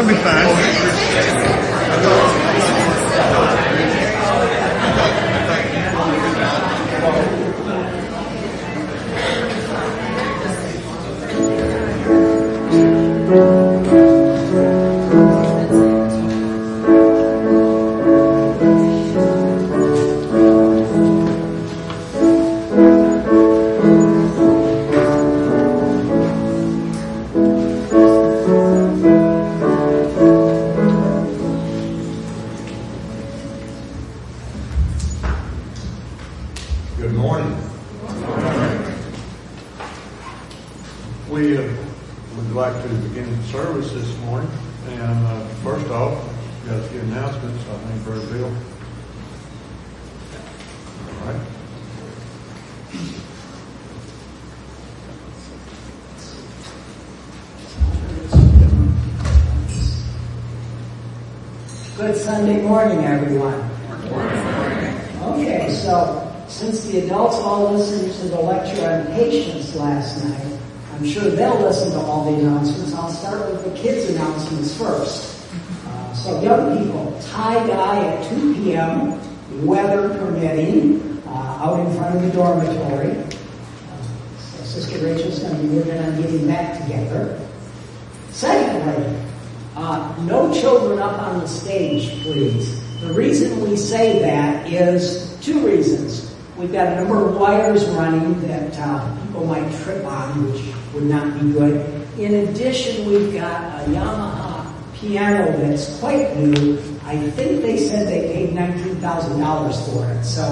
be fine. Good morning. We would like to begin the service this morning. And first off, we've got a few announcements, I think, Brother Bill. All right. Good Sunday morning, everyone. Okay, so since the adults all listened to the lecture on patience last night, I'm sure they'll listen to all the announcements. I'll start with the kids' announcements first. So young people, tie-dye at 2 p.m., weather permitting, out in front of the dormitory. So Sister Rachel's going to be working on getting that together. Secondly, no children up on the stage, please. The reason we say that is two reasons. We've got a number of wires running that people might trip on, which would not be good. In addition, we've got a Yamaha piano that's quite new. I think they said they paid $19,000 for it. So,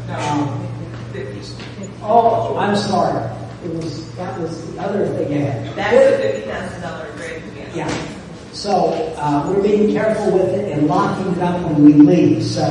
oh, I'm sorry. That was the other thing I had. That's a $50,000 grand piano. Yeah. So we're being careful with it and locking it up when we leave. So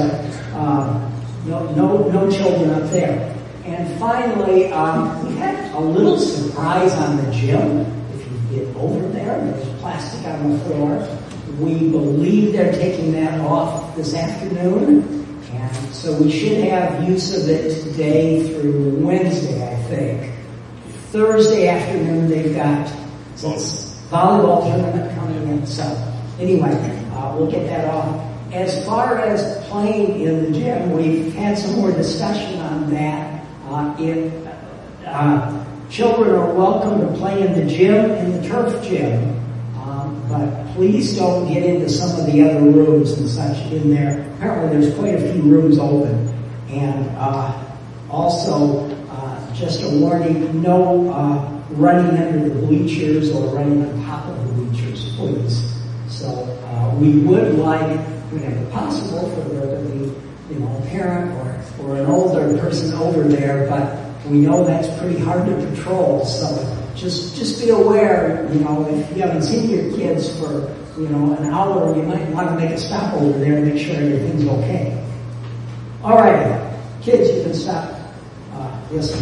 no children up there. And finally, we had a little surprise on the gym. If you get over there's plastic on the floor. We believe they're taking that off this afternoon. And so we should have use of it today through Wednesday, I think. Thursday afternoon, they've got volleyball tournament coming in. So anyway, we'll get that off. As far as playing in the gym, we've had some more discussion on that. Children are welcome to play in the gym, in the turf gym, but please don't get into some of the other rooms and such in there. Apparently there's quite a few rooms open. And also, just a warning, no running under the bleachers or running on top of the bleachers, please. So we would like, whenever possible, for there to be, a parent or an older person over there, but we know that's pretty hard to patrol. So just be aware, if you haven't seen your kids for, an hour, you might want to make a stop over there and make sure everything's okay. All right, kids, you can stop. Listen.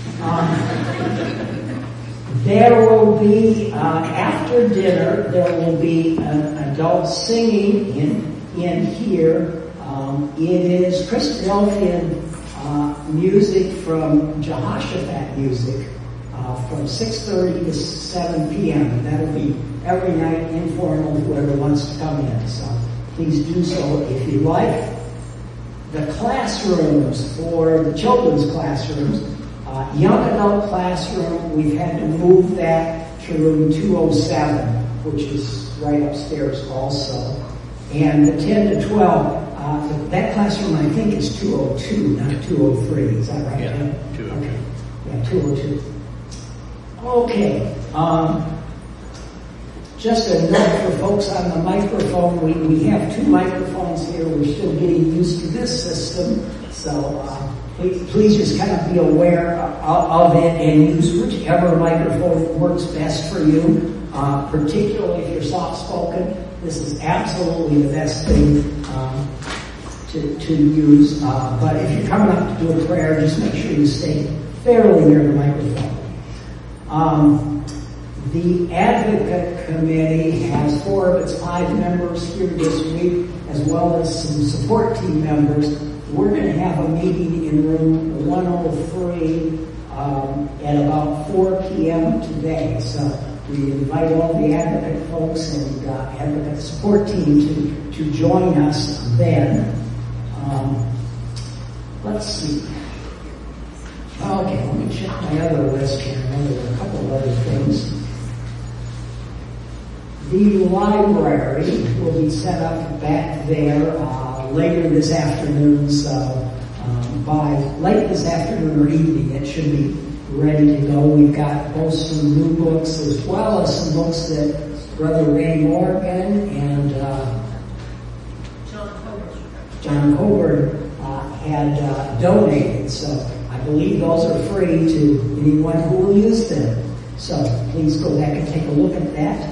There will be, after dinner, there will be an adult singing in here. It is Christadelphian music from Jehoshaphat music from 6:30 to 7 p.m. And that'll be every night informal, whoever wants to come in. So please do so if you like. The classrooms for the children's classrooms, young adult classroom, we've had to move that to room 207, which is right upstairs also. And the 10 to 12, that classroom I think is 202, not 203. Is that right? Yeah, 202. Okay. Yeah, 202. Okay. Just a note for folks on the microphone, we have two microphones here. We're still getting used to this system. So please just kind of be aware of it and use whichever microphone works best for you, particularly if you're soft-spoken. This is absolutely the best thing to use. But if you're coming up to do a prayer, just make sure you stay fairly near the microphone. The Advocate Committee has 4 of its 5 members here this week, as well as some support team members. We're going to have a meeting in room 103 at about 4 p.m. today. So we invite all the Advocate folks and Advocate support team to join us then. Let's see. Okay, let me check my other list here. I know there were a couple of other things. The library will be set up back there later this afternoon, so by late this afternoon or evening it should be ready to go. We've got both some new books as well as some books that Brother Ray Morgan and John Coburn had donated, so I believe those are free to anyone who will use them. So please go back and take a look at that.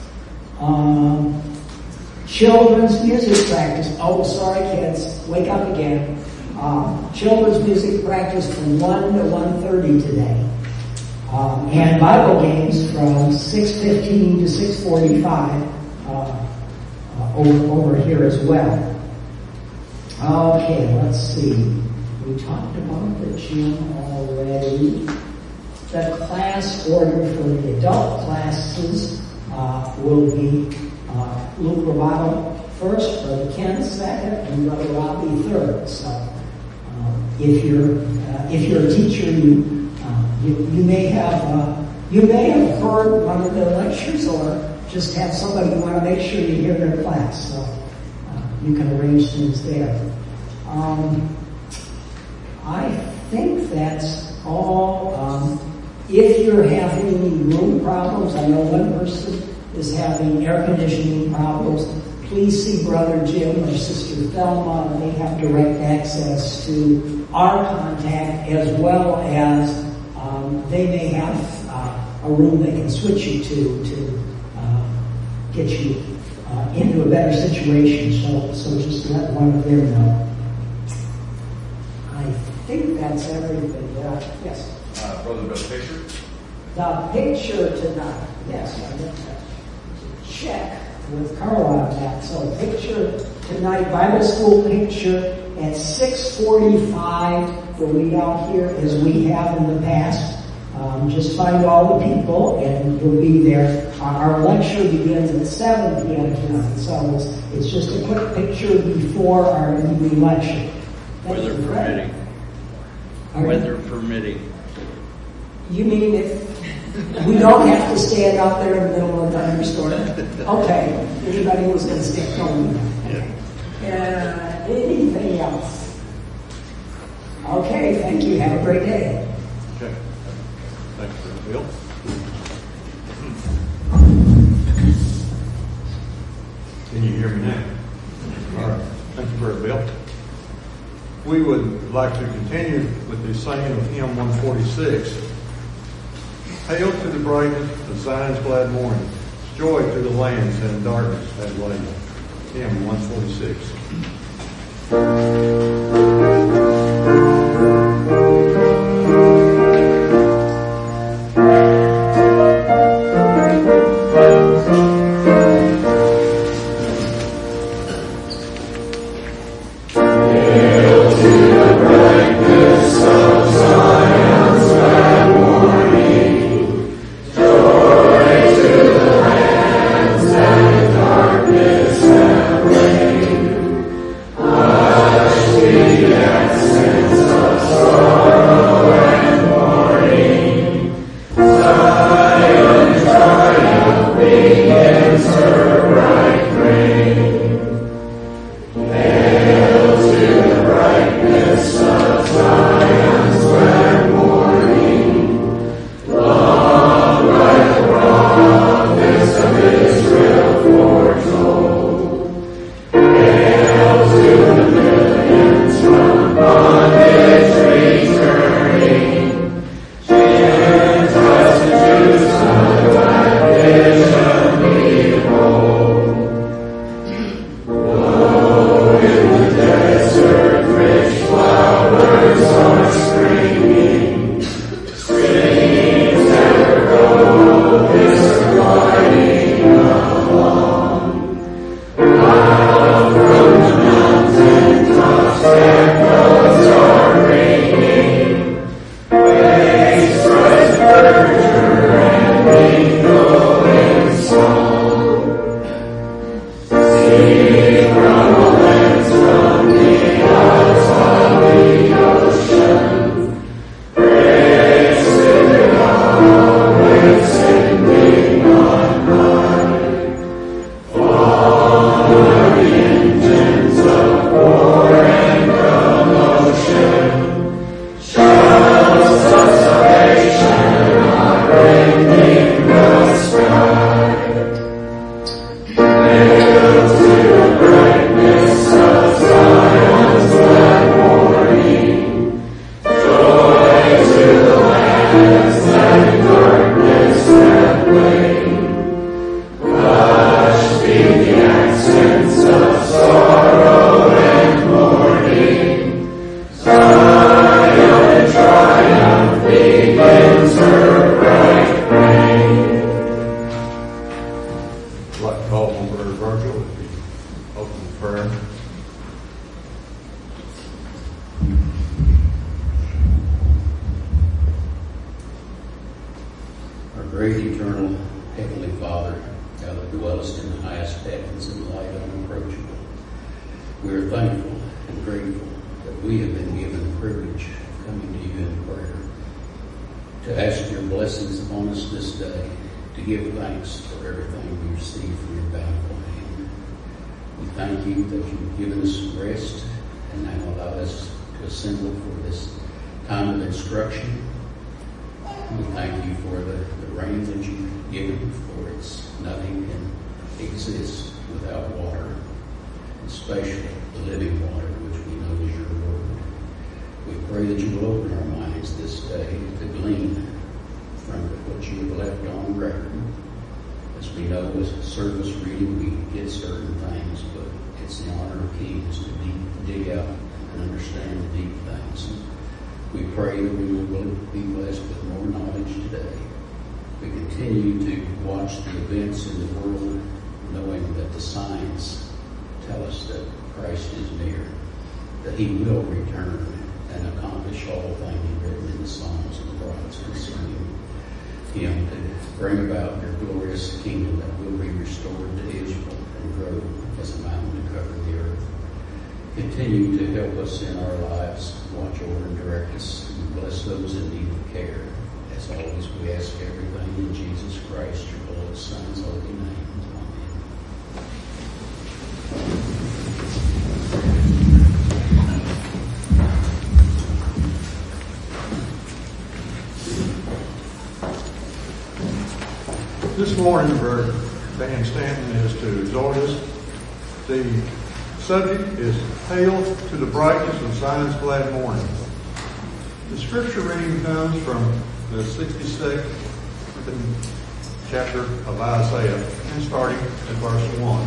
Children's music practice. Oh, sorry kids, wake up again. Children's music practice from 1 to 1:30 today. And Bible games from 6:15 to 6:45 over here as well. Okay, let's see. We talked about the gym already. The class order for the adult classes will be Luke Roboto first, Brother Ken second, and Brother Robbie third. So if you're a teacher, you may have heard one of their lectures, or just have somebody you want to make sure you hear their class. So you can arrange things there. I think that's all. If you're having any room problems, I know one person is having air conditioning problems, please see Brother Jim or Sister Thelma. They have direct access to our contact, as well as they may have a room they can switch you to get you into a better situation. So just let one of them know. I think that's everything. Yes? Brother, the picture? The picture tonight. Yes, I meant to check with Carla on that. So picture tonight, Bible school picture at 6:45. We'll meet out here as we have in the past. Just find all the people and you'll be there. Our lecture begins at 7 p.m. tonight. So it's just a quick picture before our evening lecture. Weather permitting. Weather permitting. You mean if we don't have to stand out there in the middle of a thunderstorm? Okay. Anybody who's going to stick home? Anything else? Okay. Thank you. Have a great day. Okay. Thanks, Brother Bill. Can you hear me now? All right. Thank you, Brother Bill. We would like to continue with the singing of hymn 146. Hail to the brightness of Zion's glad morning, joy to the lands and darkness that lay. Hymn 146. Go. Heavenly Father, thou that dwellest in the highest heavens and light unapproachable, we are thankful and grateful that we have been given the privilege of coming to you in prayer, to ask your blessings upon us this day, to give thanks for everything we receive from your bountiful hand. We thank you that you've given us rest and now allow us to assemble for this time of instruction. We thank you for the rain that you've given, for it's nothing can exist without water, especially the living water, which we know is your word. We pray that you will open our minds this day to glean from what you have left on record. As we know, as service reading, we get certain things, but it's the honor of kings to dig out and understand the deep things. We pray that we will be blessed with more knowledge today. We continue to watch the events in the world, knowing that the signs tell us that Christ is near, that he will return and accomplish all things written in the Psalms and the prophets concerning him, to bring about your glorious kingdom that will be restored to Israel and grow as a mountain to cover the earth. Continue to help us in our lives, watch over and direct us, and bless those in need of care. As always, we ask everything in Jesus Christ, your beloved Son's holy name. This morning, Brother Dan Stanton is to exhort us. The subject is Hail to the Brightness of Zion's Glad Morning. The scripture reading comes from the 62nd chapter of Isaiah, and starting at verse 1.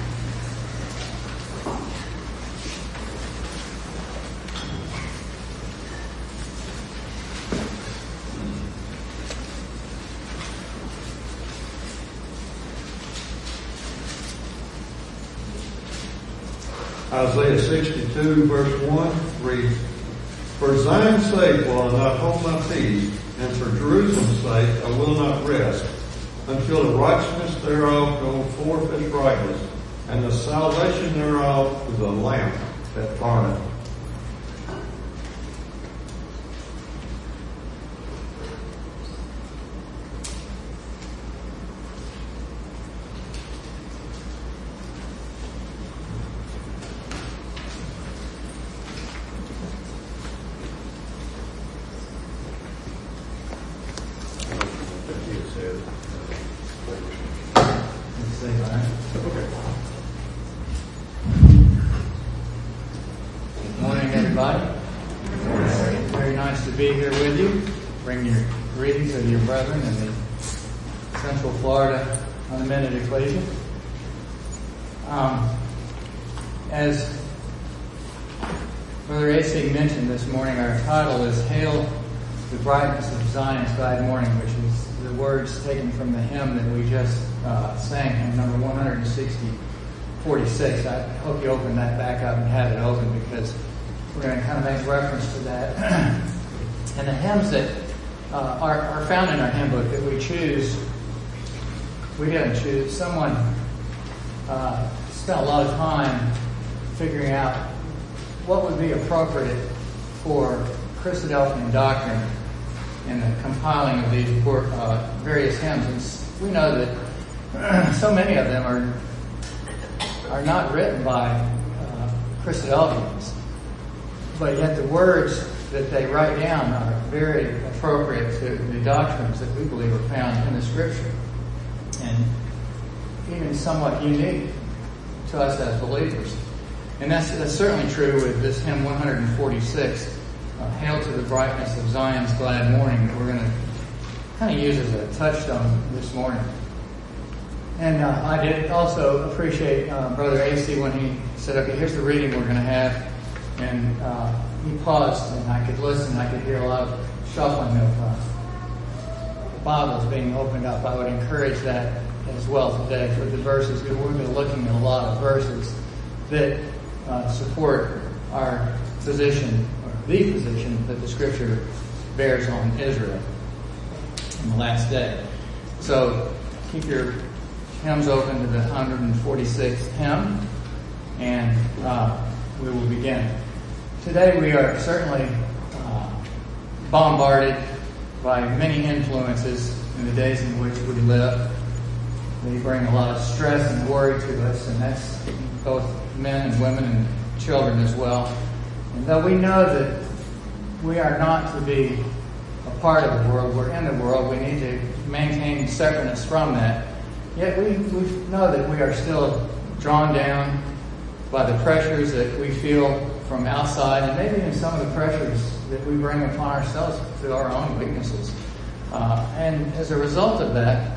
Isaiah 62 verse 1 reads, For Zion's sake will I not hold my peace, and for Jerusalem's sake I will not rest, until the righteousness thereof go forth as brightness, and the salvation thereof is a lamp that burneth. Good morning, everybody. Very nice to be here with you. Bring your greetings of your brethren in the Central Florida Unamended Ecclesia. As Brother AC mentioned this morning, our title is Hail the Brightness of Zion's Glad Morning, which is the words taken from the hymn that we just sang, hymn number 146. I hope you open that back up and have it open, because we're going to kind of make reference to that. And the hymns that are found in our hymn book that we choose, we didn't choose. Someone spent a lot of time figuring out what would be appropriate for Christadelphian doctrine in the compiling of these various hymns. And we know that so many of them are not written by Christadelphians, but yet the words that they write down are very appropriate to the doctrines that we believe are found in the Scripture, and even somewhat unique to us as believers. And that's certainly true with this hymn 146, Hail to the Brightness of Zion's Glad Morning, that we're going to kind of use as a touchstone this morning. And I did also appreciate Brother AC when he said, okay, here's the reading we're going to have. And he paused, and I could listen. I could hear a lot of shuffling of Bibles being opened up. I would encourage that as well today for the verses. We're going to be looking at a lot of verses that support our position, or the position that the Scripture bears on Israel in the last day. So keep your hymns open to the 146th hymn, and we will begin. Today we are certainly bombarded by many influences in the days in which we live. They bring a lot of stress and worry to us, and that's both men and women and children as well. And though we know that we are not to be a part of the world, we're in the world, we need to maintain separateness from that. Yet we know that we are still drawn down by the pressures that we feel from outside, and maybe even some of the pressures that we bring upon ourselves through our own weaknesses. And as a result of that,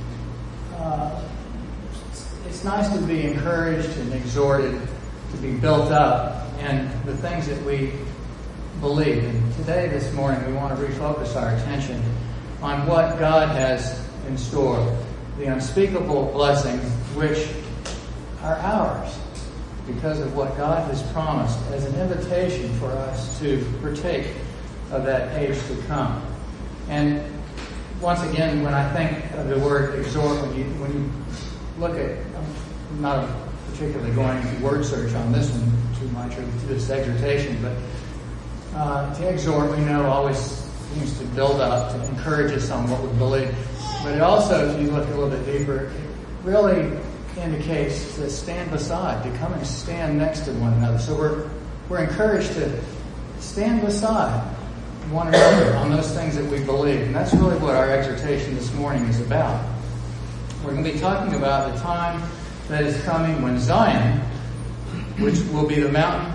it's nice to be encouraged and exhorted to be built up in the things that we believe. And today, this morning, we want to refocus our attention on what God has in store, the unspeakable blessings which are ours because of what God has promised as an invitation for us to partake of that age to come. And once again, when I think of the word exhort, when you look at, I'm not particularly going to word search on this one too much, or this exhortation, but to exhort, we know, always seems to build up, to encourage us on what we believe. But it also, if you look a little bit deeper, it really indicates to stand beside, to come and stand next to one another. So we're encouraged to stand beside one another on those things that we believe. And that's really what our exhortation this morning is about. We're going to be talking about the time that is coming when Zion, which will be the mountain,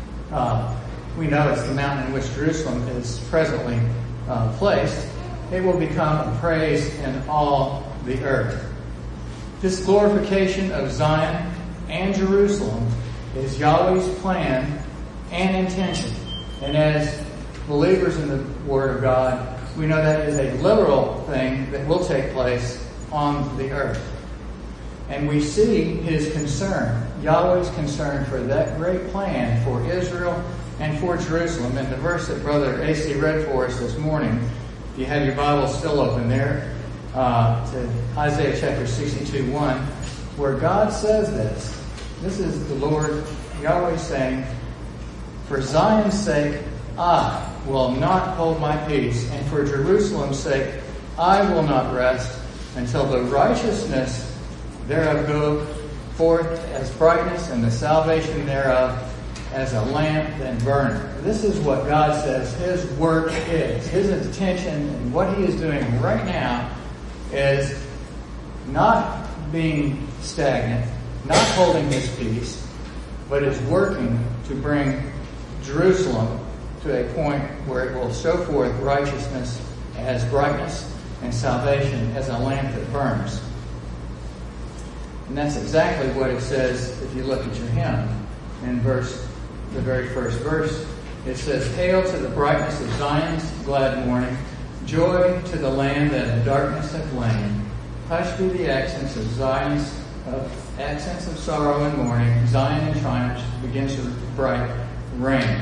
we know it's the mountain in which Jerusalem is presently placed, it will become a praise in all the earth. This glorification of Zion and Jerusalem is Yahweh's plan and intention. And as believers in the Word of God, we know that is a literal thing that will take place on the earth. And we see His concern, Yahweh's concern for that great plan for Israel and for Jerusalem. And the verse that Brother A.C. read for us this morning, if you have your Bible still open there, to Isaiah chapter 62:1, where God says this. This is the Lord Yahweh saying, "For Zion's sake, I will not hold my peace, and for Jerusalem's sake, I will not rest until the righteousness thereof go forth as brightness, and the salvation thereof as a lamp that burneth." This is what God says His work is. His intention and what He is doing right now is not being stagnant, not holding His peace, but is working to bring Jerusalem to a point where it will show forth righteousness as brightness and salvation as a lamp that burns. And that's exactly what it says if you look at your hymn. In the very first verse, it says, "Hail to the brightness of Zion's glad morning, joy to the land that in darkness hath lain. Hush be the accents of Zion's accents of sorrow and mourning. Zion in triumph begins to bright reign."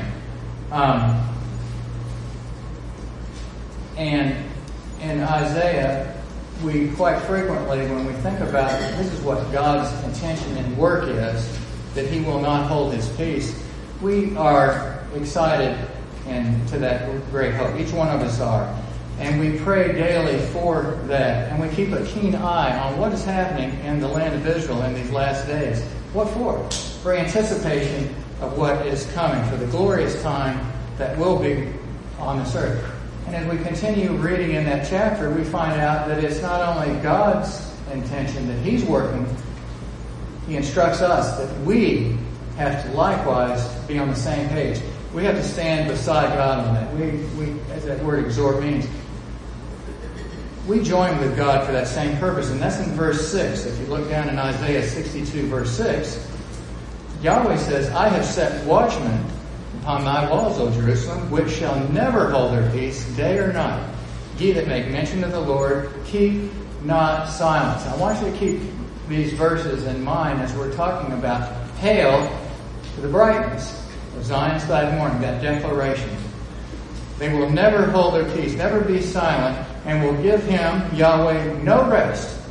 And in Isaiah, we quite frequently, when we think about it, this is what God's intention and work is, that He will not hold His peace, we are excited and to that great hope. Each one of us are. And we pray daily for that. And we keep a keen eye on what is happening in the land of Israel in these last days. What for? For anticipation of what is coming, for the glorious time that will be on this earth. And as we continue reading in that chapter, we find out that it's not only God's intention that He's working, He instructs us that we have to likewise be on the same page. We have to stand beside God on that. We, as that word exhort means, we join with God for that same purpose. And that's in verse 6. If you look down in Isaiah 62, verse 6, Yahweh says, "I have set watchmen upon thy walls, O Jerusalem, which shall never hold their peace day or night. Ye that make mention of the Lord, keep not silence." I want you to keep these verses in mind as we're talking about hail to the brightness of Zion's glad morning, that declaration. They will never hold their peace, never be silent, and will give Him, Yahweh, no rest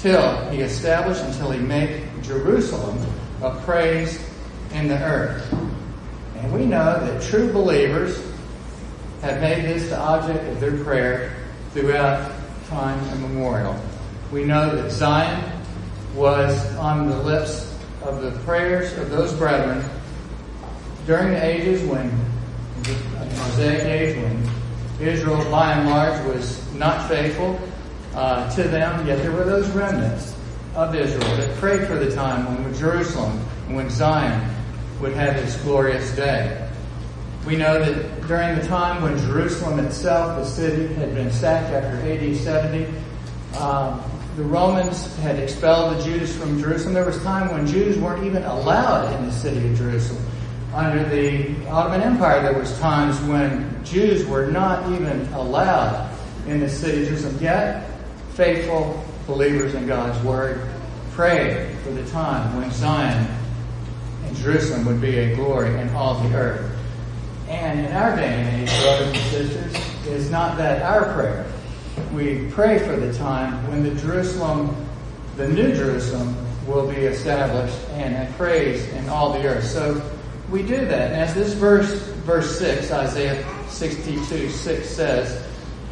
until he make Jerusalem a praise in the earth. And we know that true believers have made this the object of their prayer throughout time immemorial. We know that Zion was on the lips of the prayers of those brethren during the ages when, the Mosaic age, when Israel by and large was not faithful to them, yet there were those remnants of Israel that prayed for the time when Jerusalem and when Zion would have its glorious day. We know that during the time when Jerusalem itself, the city, had been sacked after AD 70, the Romans had expelled the Jews from Jerusalem. There was a time when Jews weren't even allowed in the city of Jerusalem. Under the Ottoman Empire, there was times when Jews were not even allowed in the city of Jerusalem. Yet, faithful believers in God's Word prayed for the time when Zion and Jerusalem would be a glory in all the earth. And in our day and age, brothers and sisters, is not that our prayer? We pray for the time when the New Jerusalem, will be established and a praise in all the earth. So we do that. And as this verse 6, Isaiah 62:6 says,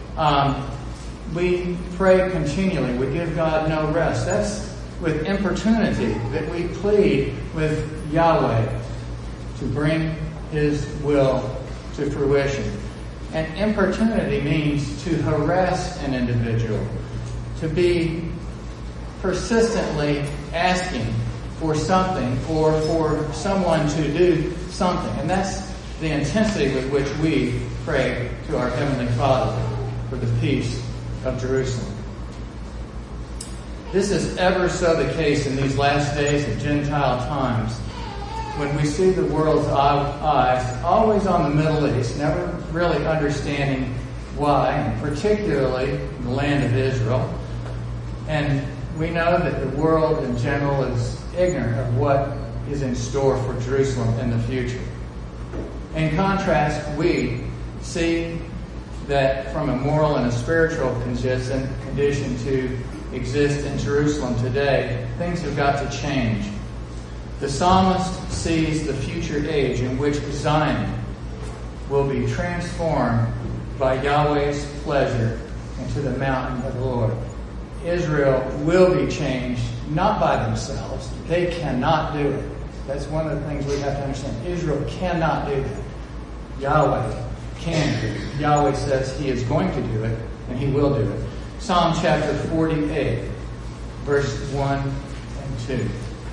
we pray continually. We give God no rest. That's with importunity that we plead with Yahweh to bring His will to fruition. And importunity means to harass an individual, to be persistently asking for something or for someone to do something. And that's the intensity with which we pray to our Heavenly Father for the peace of Jerusalem. This is ever so the case in these last days of Gentile times, when we see the world's eyes always on the Middle East, never really understanding why, and particularly the land of Israel. And we know that the world in general is ignorant of what is in store for Jerusalem in the future. In contrast, we see that from a moral and a spiritual condition to exist in Jerusalem today, things have got to change. The psalmist sees the future age in which Zion will be transformed by Yahweh's pleasure into the mountain of the Lord. Israel will be changed, not by themselves. They cannot do it. That's one of the things we have to understand. Israel cannot do it. Yahweh can do it. Yahweh says He is going to do it, and He will do it. Psalm chapter 48, verse 1 and 2.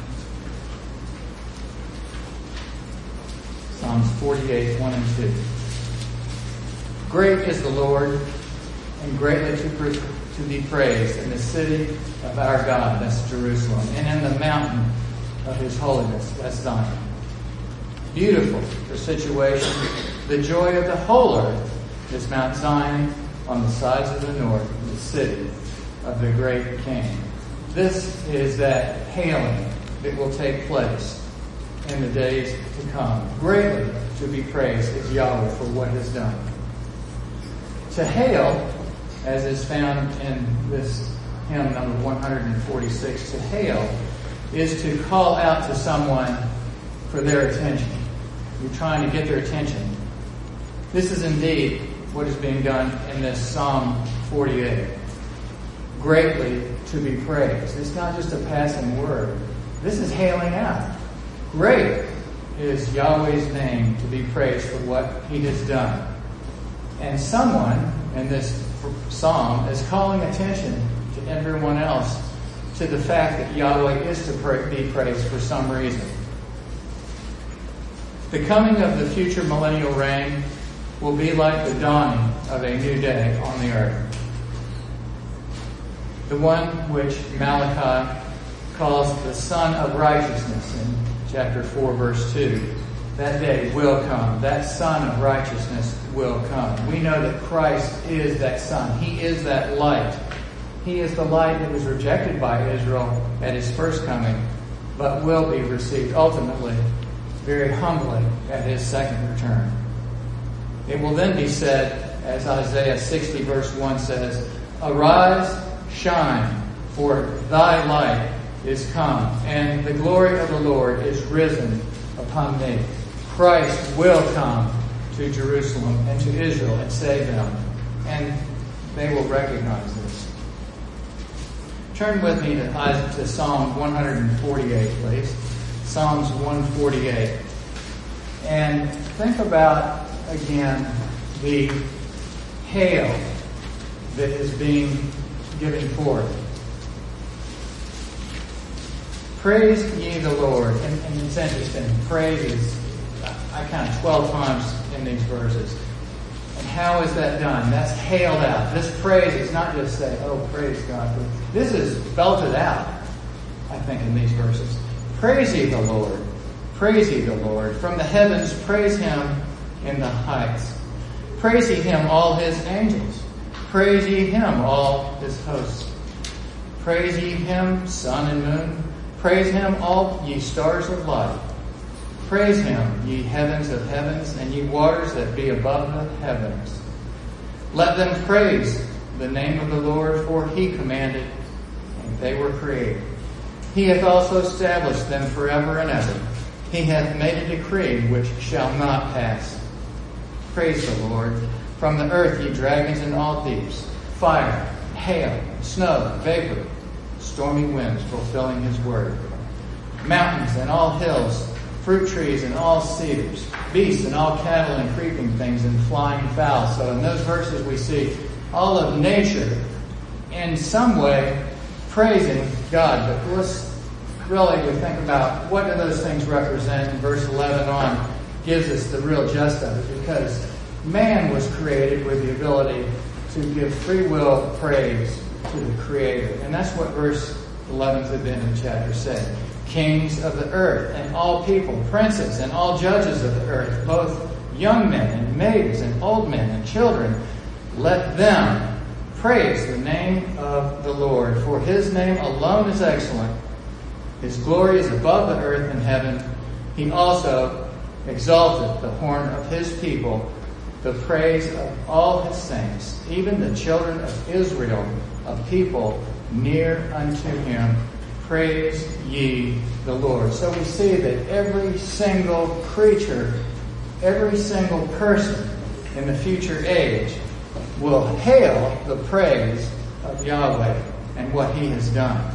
Psalms 48, 1 and 2. Great is the Lord, and greatly to be praised in the city of our God, that's Jerusalem, and in the mountain of His holiness, that's Zion. Beautiful for situation. The joy of the whole earth is Mount Zion on the sides of the north, the city of the great King. This is that hailing that will take place in the days to come. Greatly to be praised is Yahweh for what He has done. To hail, as is found in this hymn number 146, to hail is to call out to someone for their attention. You're trying to get their attention. This is indeed what is being done in this Psalm 48. Greatly to be praised. It's not just a passing word. This is hailing out. Great is Yahweh's name to be praised for what He has done. And someone in this psalm is calling attention to everyone else to the fact that Yahweh is to be praised for some reason. The coming of the future millennial reign will be like the dawning of a new day on the earth. The one which Malachi calls the Son of Righteousness in chapter 4, verse 2. That day will come. That Son of Righteousness will come. We know that Christ is that Son. He is that light. He is the light that was rejected by Israel at His first coming, but will be received ultimately, very humbly, at His second return. It will then be said, as Isaiah 60 verse 1 says, "Arise, shine, For thy light is come, and the glory of the Lord is risen upon thee. Christ will come to Jerusalem and to Israel and save them, and they will recognize this. Turn with me to Psalm 148, please. Psalms 148. And think about, again, the hail that is being given forth. Praise ye the Lord. And it's interesting. Praise is, I count 12 times in these verses. And how is that done? That's hailed out. This praise is not just say, oh, praise God. This is belted out, I think, in these verses. Praise ye the Lord. Praise ye the Lord. From the heavens, praise him in the heights. Praise ye him, all his angels. Praise ye him, all his hosts. Praise ye him, sun and moon. Praise him, all ye stars of light. Praise him, ye heavens of heavens, and ye waters that be above the heavens. Let them praise the name of the Lord, for he commanded, and they were created. He hath also established them forever and ever. He hath made a decree which shall not pass. Praise the Lord. From the earth, ye dragons and all deeps, fire, hail, snow, vapor, stormy winds fulfilling his word. Mountains and all hills, fruit trees and all cedars, beasts and all cattle and creeping things and flying fowl. So in those verses we see all of nature in some way praising God. But let's really we think about what do those things represent. And verse 11 on gives us the real gist of it, because man was created with the ability to give free will praise to the Creator. And that's what verse 11 to the end of the chapter said. Kings of the earth and all people, princes and all judges of the earth, both young men and maidens and old men and children, let them praise the name of the Lord. For his name alone is excellent. His glory is above the earth and heaven. He also exalted the horn of his people, the praise of all his saints, even the children of Israel, a people near unto him. Praise ye the Lord. So we see that every single creature, every single person in the future age will hail the praise of Yahweh and what he has done.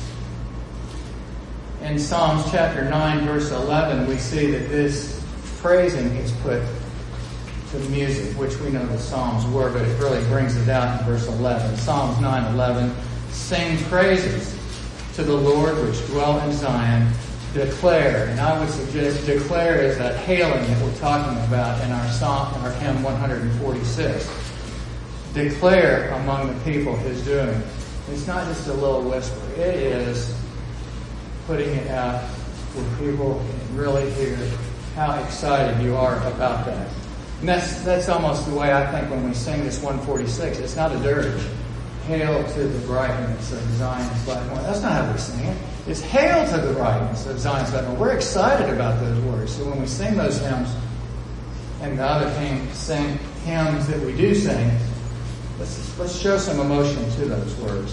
In Psalms chapter 9, verse 11, we see that this praising is put to music, which we know the Psalms were, but it really brings it out in verse 11. Psalms 9:11, sing praises to the Lord which dwell in Zion, declare, and I would suggest declare is that hailing that we're talking about in our song, our hymn 146. Declare among the people his doing. It's not just a little whisper. It is putting it out where people can really hear how excited you are about that. And that's almost the way I think when we sing this 146. It's not a dirge. Hail to the brightness of Zion's light. That's not how we sing it. It's hail to the brightness of Zion's light. We're excited about those words. So when we sing those hymns, and the other hymns that we do sing, let's show some emotion to those words.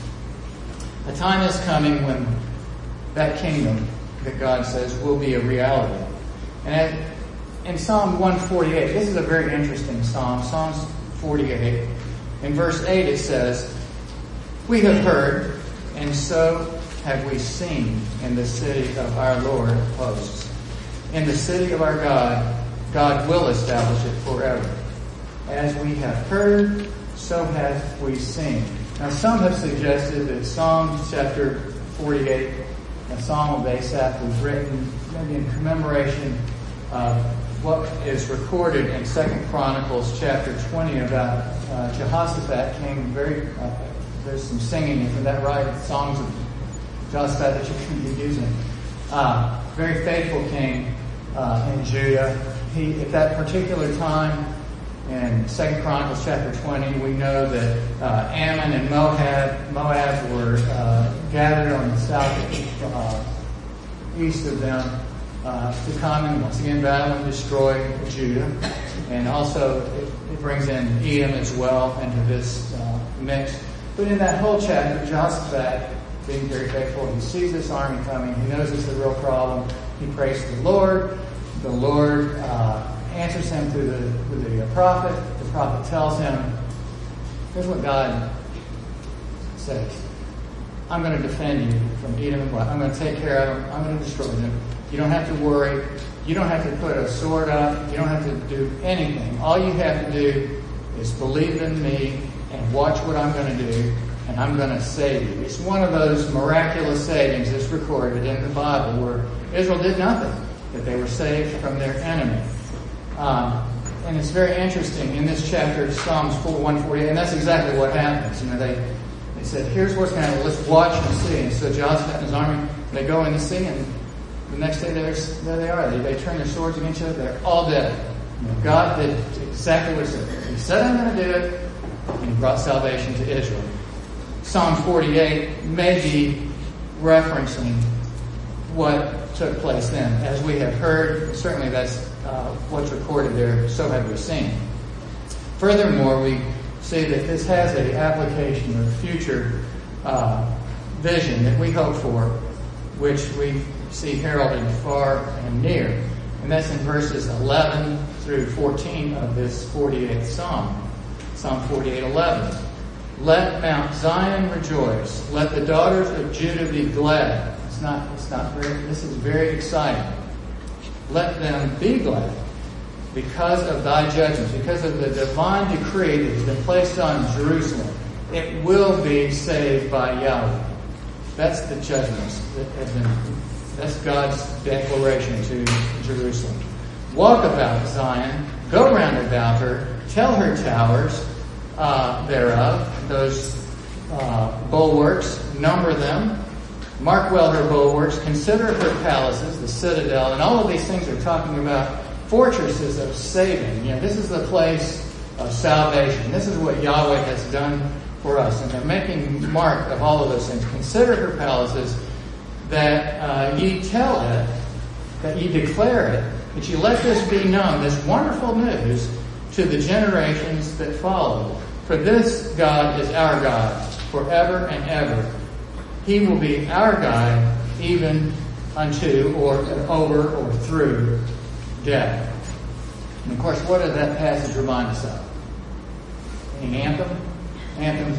A time is coming when that kingdom that God says will be a reality. And in Psalm 148, this is a very interesting psalm, Psalms 48. In verse 8 it says, we have heard, and so have we seen in the city of our Lord of hosts. In the city of our God, God will establish it forever. As we have heard, so have we seen. Now some have suggested that Psalm chapter 48, a Psalm of Asaph, was written maybe in commemoration of what is recorded in 2 Chronicles chapter 20 about Jehoshaphat, king. There's some singing for that, right? Songs of Jehoshaphat that you can be using. Very faithful king in Judah. He, at that particular time, in 2 Chronicles chapter 20, we know that Ammon and Moab were gathered on the south east of them to come and once again battle and destroy Judah. And also it brings in Edom as well into this mix. But in that whole chapter, Jehoshaphat, being very faithful, he sees this army coming. He knows it's a real problem. He prays to the Lord. The Lord answers him through the prophet. The prophet tells him, here's what God says. I'm going to defend you from Edom and I'm going to take care of them. I'm going to destroy them. You don't have to worry. You don't have to put a sword up. You don't have to do anything. All you have to do is believe in me and watch what I'm going to do, and I'm going to save you. It's one of those miraculous savings that's recorded in the Bible where Israel did nothing, that they were saved from their enemy. And it's very interesting in this chapter, Psalms 148, and that's exactly what happens. They said, here's what's going to happen. Let's watch and see. And so Jehoshaphat and his army, they go in to see, and the next day there they are. They turn their swords against each other. They're all dead. God did exactly what he said. He said, I'm going to do it. And he brought salvation to Israel. Psalm 48 may be referencing what took place then. As we have heard, certainly that's what's recorded there, so have we seen. Furthermore, we see that this has an application of future vision that we hope for, which we see heralded far and near. And that's in verses 11 through 14 of this 48th Psalm. Psalm 48:11. Let Mount Zion rejoice. Let the daughters of Judah be glad. This is very exciting. Let them be glad because of thy judgments, because of the divine decree that has been placed on Jerusalem. It will be saved by Yahweh. That's the judgments that have been, that's God's declaration to Jerusalem. Walk about Zion, go round about her, tell her towers thereof, those bulwarks, number them, mark well her bulwarks, consider her palaces, the citadel, and all of these things are talking about fortresses of saving. This is the place of salvation. This is what Yahweh has done for us. And they're making mark of all of those things. Consider her palaces, that ye tell it, that ye declare it, that ye let this be known, this wonderful news, to the generations that follow. For this God is our God forever and ever. He will be our guide even unto or over or through death. And of course, what does that passage remind us of? Any anthem? Anthem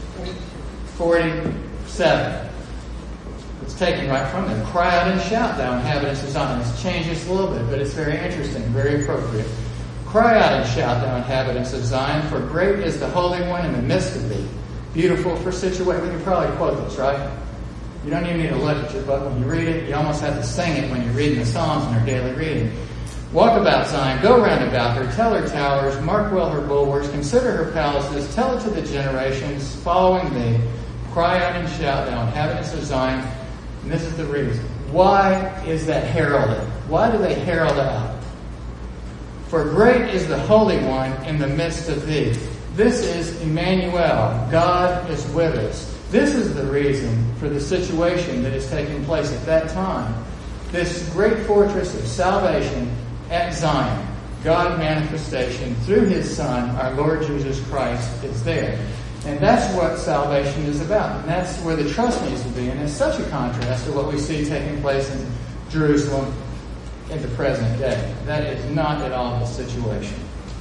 47. It's taken right from there. Cry out and shout, thou inhabitants of Zion. It's changed just a little bit, but it's very interesting, very appropriate. Cry out and shout, thou inhabitants of Zion, for great is the Holy One in the midst of thee. Beautiful for situation. We can probably quote this, right? You don't even need a literature, but when you read it, you almost have to sing it when you're reading the Psalms in our daily reading. Walk about Zion, go round about her, tell her towers, mark well her bulwarks, consider her palaces, tell it to the generations following thee. Cry out and shout, thou inhabitants of Zion. And this is the reason. Why is that heralded? Why do they herald out? For great is the Holy One in the midst of thee. This is Emmanuel. God is with us. This is the reason for the situation that is taking place at that time. This great fortress of salvation at Zion, God manifestation through His Son, our Lord Jesus Christ, is there. And that's what salvation is about. And that's where the trust needs to be. And it's such a contrast to what we see taking place in Jerusalem in the present day. That is not at all the situation.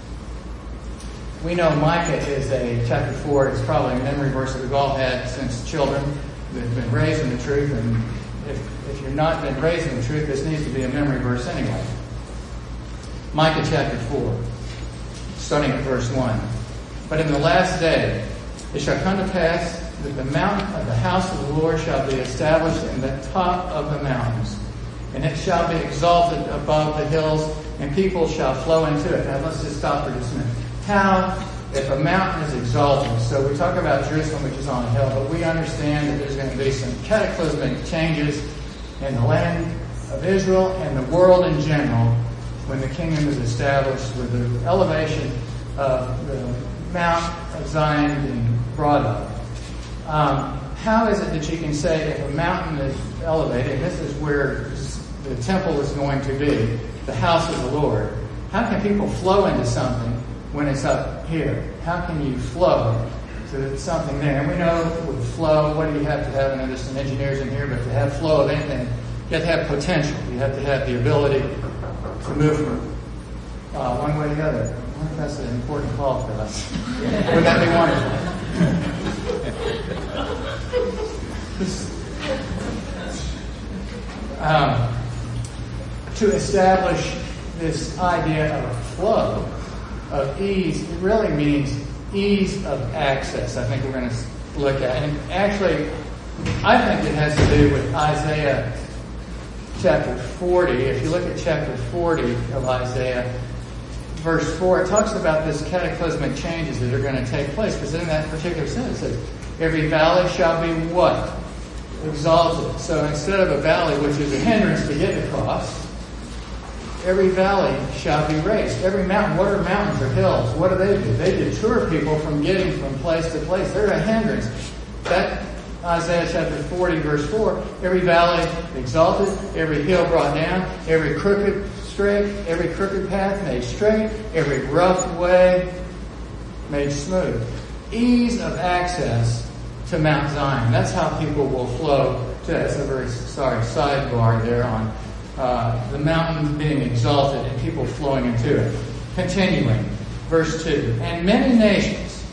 We know Micah is chapter 4, it's probably a memory verse that we've all had since children. We've been raised in the truth, and if you're not been raised in the truth, this needs to be a memory verse anyway. Micah chapter 4, starting at verse 1. But in the last day it shall come to pass that the mountain of the house of the Lord shall be established in the top of the mountains, and it shall be exalted above the hills, and people shall flow into it. Now let's just stop for just a minute. How, if a mountain is exalted, so we talk about Jerusalem, which is on a hill, but we understand that there's going to be some cataclysmic changes in the land of Israel and the world in general when the kingdom is established with the elevation of the Mount of Zion being brought up. How is it that you can say if a mountain is elevated, and this is where the temple is going to be, the house of the Lord, how can people flow into something when it's up here? How can you flow to something there. And we know with flow, what do you have to have? I know there's some engineers in here, but to have flow of anything, you have to have potential. You have to have the ability to move from one way to the other. I wonder if that's an important call for us. Would that be wonderful? To establish this idea of a flow of ease, it really means ease of access. I think we're going to look at. And actually, I think it has to do with Isaiah chapter 40. If you look at chapter 40 of Isaiah, verse 4, it talks about this cataclysmic changes that are going to take place. Because in that particular sentence, it says, every valley shall be what? Exalted. So instead of a valley, which is a hindrance to get across, every valley shall be raised. Every mountain, what are mountains or hills? What do? They deter people from getting from place to place. They're a hindrance. That Isaiah chapter 40, verse 4, every valley exalted, every hill brought down, every crooked straight, every crooked path made straight, every rough way made smooth. Ease of access to Mount Zion. That's how people will flow to. That's a very sidebar there on the mountain being exalted and people flowing into it. Continuing, verse 2. And many nations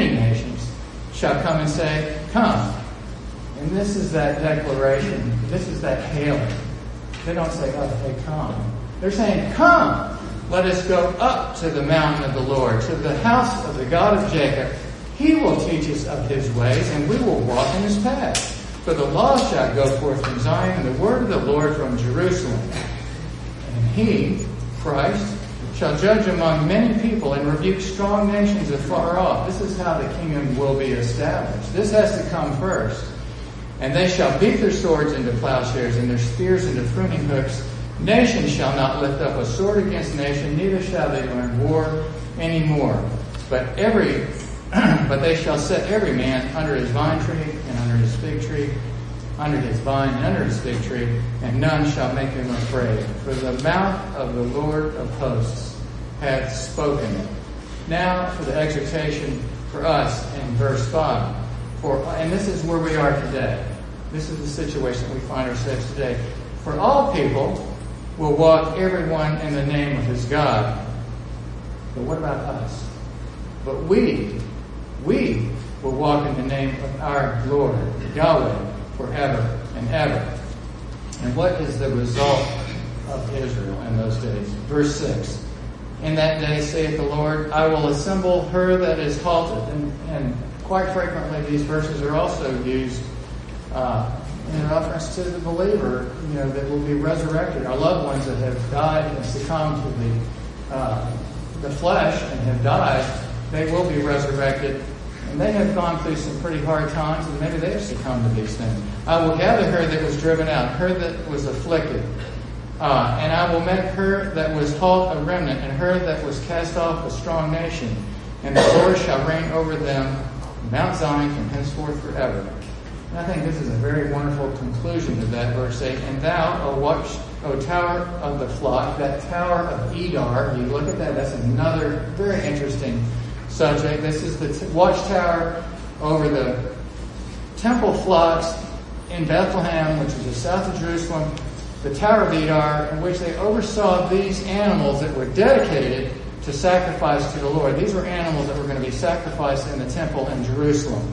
shall come and say, come. And this is that declaration. This is that hailing. They don't say, oh, hey, come. They're saying, come. Let us go up to the mountain of the Lord, to the house of the God of Jacob. He will teach us of his ways, and we will walk in his paths. For the law shall go forth from Zion, and the word of the Lord from Jerusalem. And he, Christ, shall judge among many people and rebuke strong nations afar off. This is how the kingdom will be established. This has to come first. And they shall beat their swords into plowshares and their spears into pruning hooks. Nation shall not lift up a sword against nation, neither shall they learn war anymore. But they shall set every man under his vine tree and under his fig tree, under his vine and under his fig tree, and none shall make him afraid. For the mouth of the Lord of hosts hath spoken it. Now for the exhortation for us in verse 5. And this is where we are today. This is the situation that we find ourselves today. For all people will walk everyone in the name of his God. But what about us? But we will walk in the name of our Lord, Yahweh, forever and ever. And what is the result of Israel in those days? Verse 6. In that day, saith the Lord, I will assemble her that is halted. And quite frequently, these verses are also used in reference to the believer, that will be resurrected. Our loved ones that have died and succumbed to the flesh and have died, they will be resurrected. And they have gone through some pretty hard times, and maybe they have succumbed to these things. I will gather her that was driven out, her that was afflicted. And I will make her that was halt a remnant, and her that was cast off a strong nation. And the Lord shall reign over them, Mount Zion, from henceforth forever. And I think this is a very wonderful conclusion to that verse 8. And thou, O tower of the flock, that tower of Edar, you look at that, that's another very interesting subject. This is the watchtower over the temple flocks in Bethlehem, which is the south of Jerusalem, the Tower of Edar, in which they oversaw these animals that were dedicated to sacrifice to the Lord. These were animals that were going to be sacrificed in the temple in Jerusalem.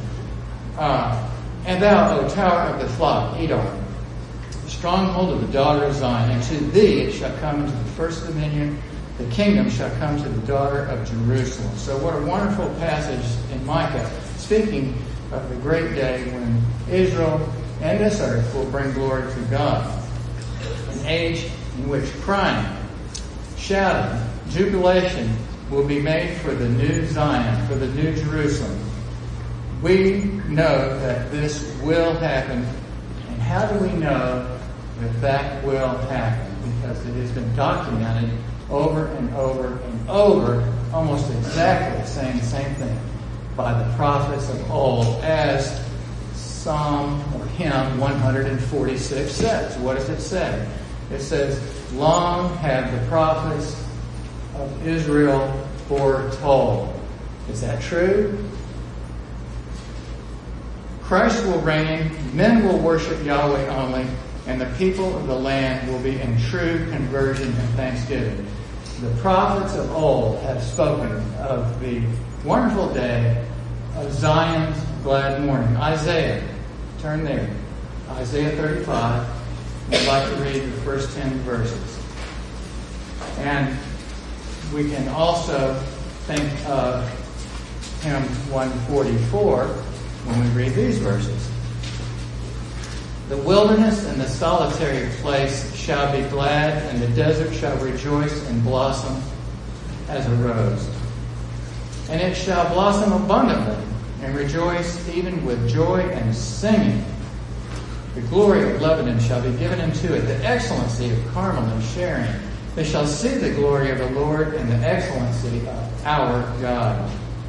And thou, O tower of the flock, Edar, stronghold of the daughter of Zion, and to thee it shall come into the first dominion. The kingdom shall come to the daughter of Jerusalem. So what a wonderful passage in Micah, speaking of the great day when Israel and this earth will bring glory to God. An age in which crying, shouting, jubilation will be made for the new Zion, for the new Jerusalem. We know that this will happen. And how do we know that will happen? Because it has been documented over and over and over, almost exactly saying the same thing by the prophets of old, as Psalm or Hymn 146 says. What does it say? It says, long have the prophets of Israel foretold. Is that true? Christ will reign, men will worship Yahweh only, and the people of the land will be in true conversion and thanksgiving. The prophets of old have spoken of the wonderful day of Zion's glad morning. Isaiah, turn there. Isaiah 35. I'd like to read the first 10 verses. And we can also think of hymn 144 when we read these verses. The wilderness and the solitary place shall be glad, and the desert shall rejoice and blossom as a rose. And it shall blossom abundantly, and rejoice even with joy and singing. The glory of Lebanon shall be given into it, the excellency of Carmel and Sharon. They shall see the glory of the Lord and the excellency of our God.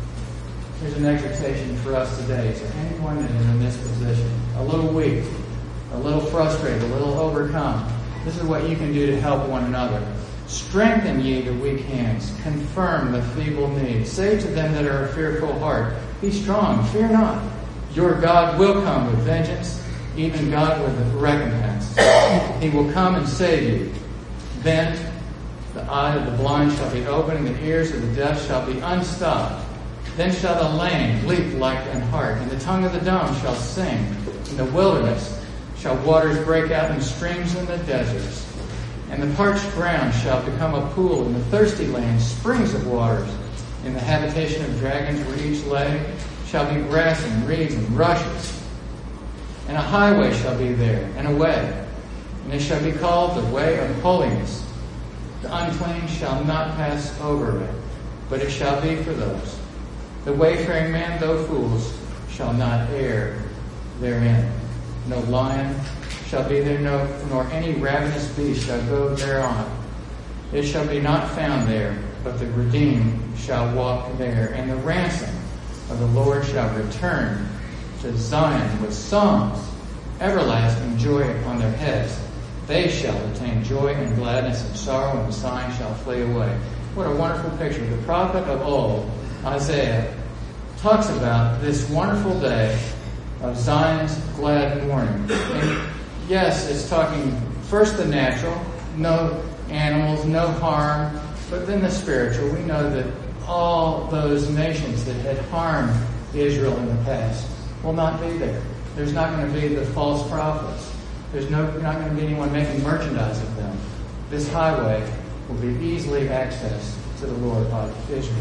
Here's an exhortation for us today. Is there anyone that is in this position? A little weak, a little frustrated, a little overcome. This is what you can do to help one another. Strengthen ye the weak hands. Confirm the feeble knees. Say to them that are of fearful heart, be strong, fear not. Your God will come with vengeance, even God with recompense. He will come and save you. Then the eye of the blind shall be opened, and the ears of the deaf shall be unstopped. Then shall the lame leap like an hart, and the tongue of the dumb shall sing. In the wilderness shall waters break out in streams in the deserts. And the parched ground shall become a pool, and the thirsty land springs of waters. In the habitation of dragons where each lay shall be grass and reeds and rushes. And a highway shall be there, and a way. And it shall be called the way of holiness. The unclean shall not pass over it, but it shall be for those. The wayfaring man, though fools, shall not err therein. No lion shall be there, nor any ravenous beast shall go thereon. It shall be not found there, but the redeemed shall walk there. And the ransom of the Lord shall return to Zion with songs, everlasting joy upon their heads. They shall attain joy and gladness, and sorrow and sighing shall flee away. What a wonderful picture. The prophet of old, Isaiah, talks about this wonderful day of Zion's glad morning. And yes, it's talking first the natural, no animals, no harm, but then the spiritual. We know that all those nations that had harmed Israel in the past will not be there. There's not going to be the false prophets. There's not going to be anyone making merchandise of them. This highway will be easily accessed to the Lord by Israel.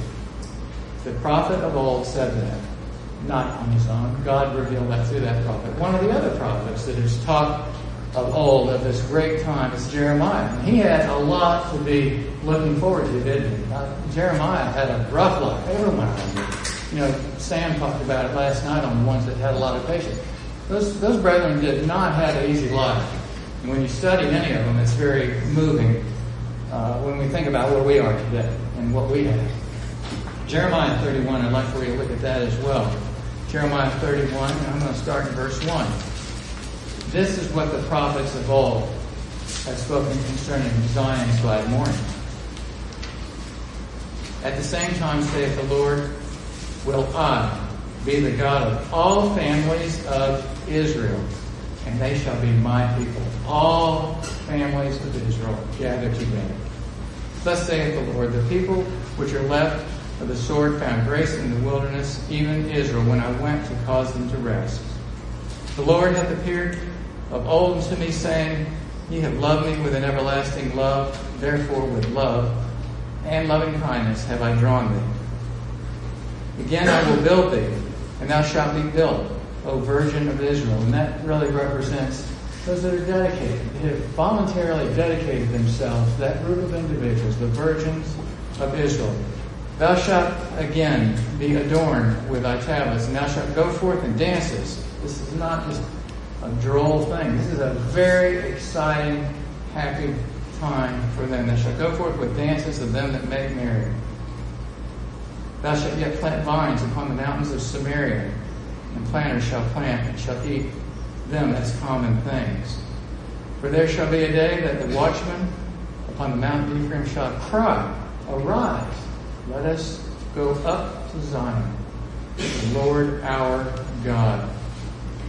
The prophet of old said that, not on his own. God revealed that through that prophet. One of the other prophets that is taught of old, of this great time, is Jeremiah. And he had a lot to be looking forward to, didn't he? Jeremiah had a rough life. Everyone had. Sam talked about it last night on the ones that had a lot of patience. Those brethren did not have an easy life. And when you study many of them, it's very moving when we think about where we are today and what we have. Jeremiah 31, I'd like for you to look at that as well. Jeremiah 31, and I'm going to start in verse 1. This is what the prophets of old have spoken concerning Zion's glad morning. At the same time, saith the Lord, will I be the God of all families of Israel, and they shall be my people. All families of Israel gather together. Thus saith the Lord, the people which are left of the sword found grace in the wilderness, even Israel, when I went to cause them to rest. The Lord hath appeared of old unto me, saying, Ye have loved me with an everlasting love, therefore with love and loving kindness have I drawn thee. Again I will build thee, and thou shalt be built, O Virgin of Israel. And that really represents those that are dedicated, that have voluntarily dedicated themselves, that group of individuals, the virgins of Israel. Thou shalt again be adorned with thy tablets, and thou shalt go forth in dances. This is not just a droll thing. This is a very exciting, happy time for them. Thou shalt go forth with dances of them that make merry. Thou shalt yet plant vines upon the mountains of Samaria, and planters shall plant, and shall eat them as common things. For there shall be a day that the watchman upon the mountain of Ephraim shall cry, Arise, let us go up to Zion, the Lord our God.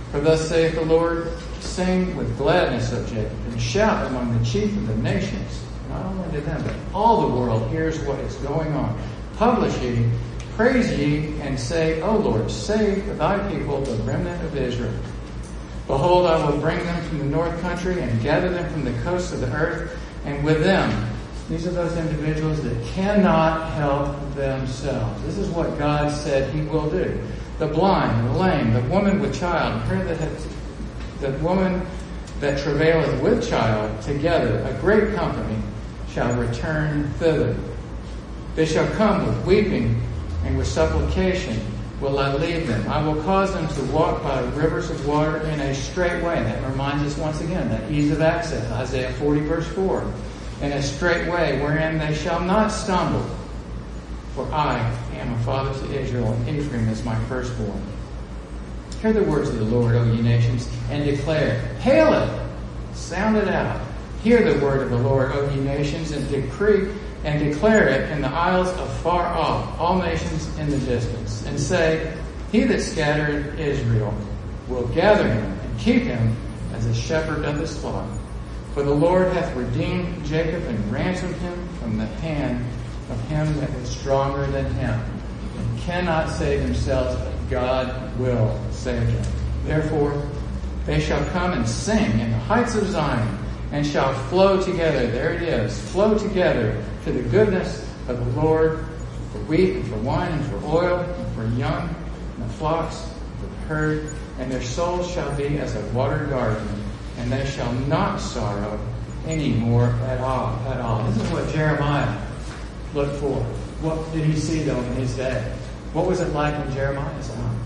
For thus saith the Lord, sing with gladness, O Jacob, and shout among the chief of the nations. Not only to them, but all the world hears what is going on. Publish ye, praise ye, and say, O Lord, save thy people, the remnant of Israel. Behold, I will bring them from the north country and gather them from the coasts of the earth, and with them, these are those individuals that cannot help themselves. This is what God said he will do. The blind, the lame, the woman with child, the woman that travaileth with child, together, a great company, shall return thither. They shall come with weeping and with supplication will I lead them. I will cause them to walk by rivers of water in a straight way. That reminds us once again, that ease of access. Isaiah 40 verse 4. In a straight way wherein they shall not stumble. For I am a father to Israel, and Ephraim is my firstborn. Hear the words of the Lord, O ye nations, and declare. Hail it! Sound it out. Hear the word of the Lord, O ye nations, and decree and declare it in the isles afar off, all nations in the distance, and say, He that scattered Israel will gather him and keep him as a shepherd doth his flock. For the Lord hath redeemed Jacob and ransomed him from the hand of him that is stronger than him, and cannot save themselves, but God will save them. Therefore, they shall come and sing in the heights of Zion, and shall flow together. There it is. Flow together to the goodness of the Lord, for wheat and for wine and for oil and for young and the flocks, for the herd. And their souls shall be as a watered garden, and they shall not sorrow any more at all. This is what Jeremiah looked for. What did he see though in his day? What was it like in Jeremiah's time?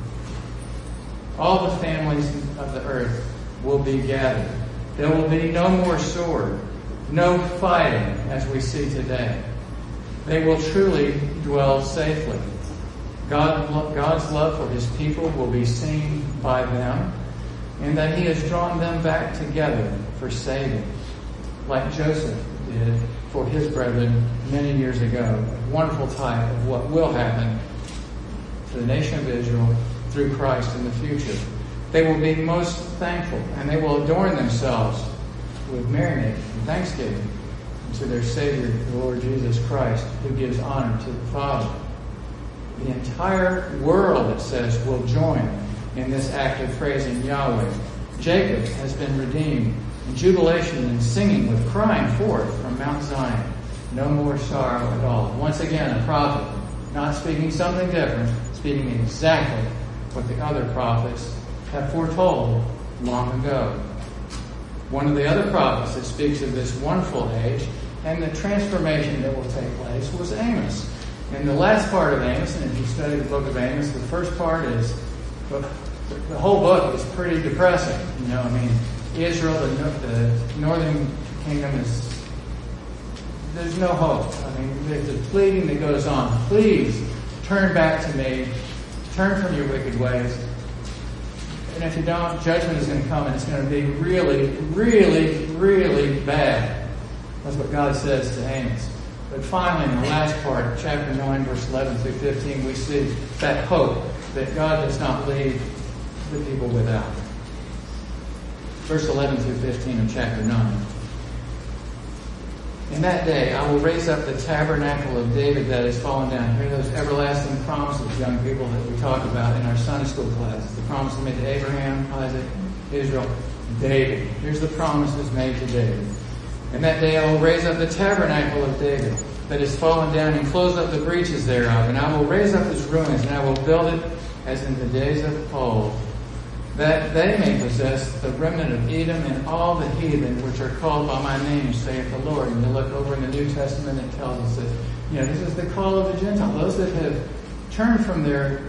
All the families of the earth will be gathered. There will be no more sword, no fighting as we see today. They will truly dwell safely. God's love for his people will be seen by them, and that he has drawn them back together for saving, like Joseph did for his brethren many years ago. A wonderful type of what will happen to the nation of Israel through Christ in the future. They will be most thankful, and they will adorn themselves with merriment and thanksgiving to their Savior, the Lord Jesus Christ, who gives honor to the Father. The entire world, it says, will join in this act of praising Yahweh. Jacob has been redeemed in jubilation and singing with crying forth from Mount Zion. No more sorrow at all. Once again, a prophet, not speaking something different, speaking exactly what the other prophets have foretold long ago. One of the other prophets that speaks of this wonderful age and the transformation that will take place was Amos. In the last part of Amos, and if you study the book of Amos, the first part is, the whole book is pretty depressing. Israel, the northern kingdom there's no hope. There's a pleading that goes on. Please turn back to me. Turn from your wicked ways. And if you don't, judgment is going to come, and it's going to be really, really, really bad. That's what God says to Amos. But finally, in the last part, chapter 9, verse 11 through 15, we see that hope that God does not leave the people without. Verse 11 through 15 of chapter 9. In that day I will raise up the tabernacle of David that is fallen down. Hear those everlasting promises, young people, that we talk about in our Sunday school classes. The promises made to Abraham, Isaac, Israel, David. Here's the promises made to David. In that day I will raise up the tabernacle of David that is fallen down, and close up the breaches thereof. And I will raise up its ruins, and I will build it as in the days of old, that they may possess the remnant of Edom and all the heathen which are called by my name, saith the Lord. And you look over in the New Testament, it tells us that, this is the call of the Gentile. Those that have turned from their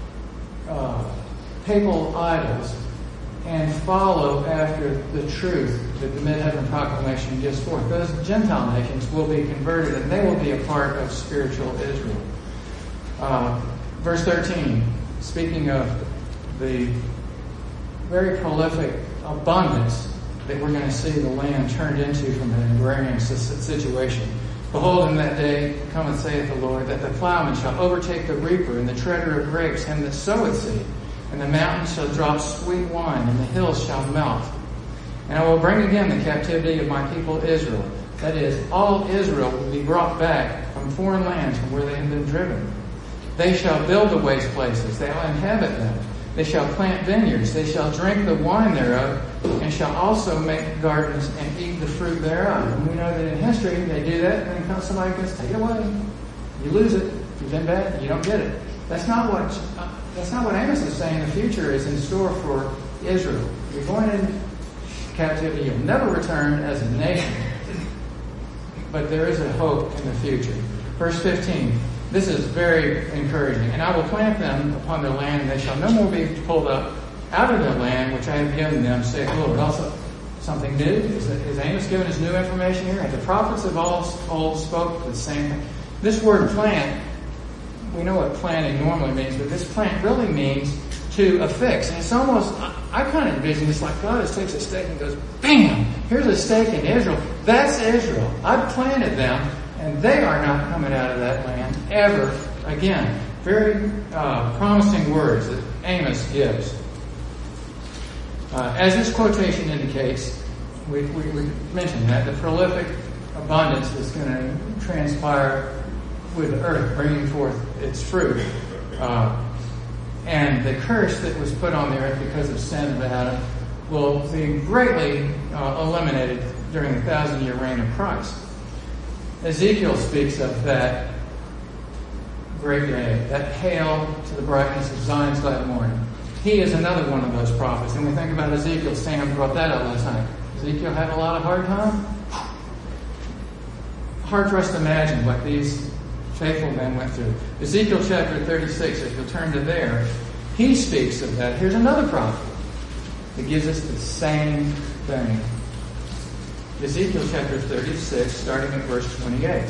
papal idols and follow after the truth that the Mid-Heaven Proclamation gives forth. Those Gentile nations will be converted, and they will be a part of spiritual Israel. Verse 13, speaking of the very prolific abundance that we're going to see the land turned into from an agrarian situation. Behold, in that day cometh, saith the Lord, that the plowman shall overtake the reaper and the treader of grapes, him that soweth seed. and the mountains shall drop sweet wine, and the hills shall melt. And I will bring again the captivity of my people Israel. That is, all Israel will be brought back from foreign lands from where they have been driven. They shall build the waste places, they shall inhabit them. They shall plant vineyards, they shall drink the wine thereof, and shall also make gardens and eat the fruit thereof. And we know that in history they do that, and then somebody goes, take it away. You lose it. You've been bad, you don't get it. That's not what Amos is saying. The future is in store for Israel. You're going into captivity. You'll never return as a nation. But there is a hope in the future. Verse 15. This is very encouraging. And I will plant them upon their land, and they shall no more be pulled up out of their land, which I have given them, saith the Lord. Also, something new? Is Amos giving us new information here? And the prophets of old spoke the same thing. This word plant, we know what planting normally means, but this plant really means to affix. And it's almost, I kind of envision this like God just takes a stake and goes, bam! Here's a stake in Israel. That's Israel. I've planted them, and they are not coming out of that land ever again. Very promising words that Amos gives. As this quotation indicates, we mentioned that the prolific abundance that's going to transpire with the earth bringing forth its fruit, and the curse that was put on the earth because of sin of Adam will be greatly eliminated during the 1,000-year reign of Christ. Ezekiel speaks of that great day, that hail to the brightness of Zion's glad morning. He is another one of those prophets. And we think about Ezekiel. Sam brought that up last night. Ezekiel had a lot of hard time. Hard for us to imagine what these faithful men went through. Ezekiel chapter 36, if you'll turn to there, he speaks of that. Here's another prophet that gives us the same thing. Ezekiel chapter 36, starting at verse 28.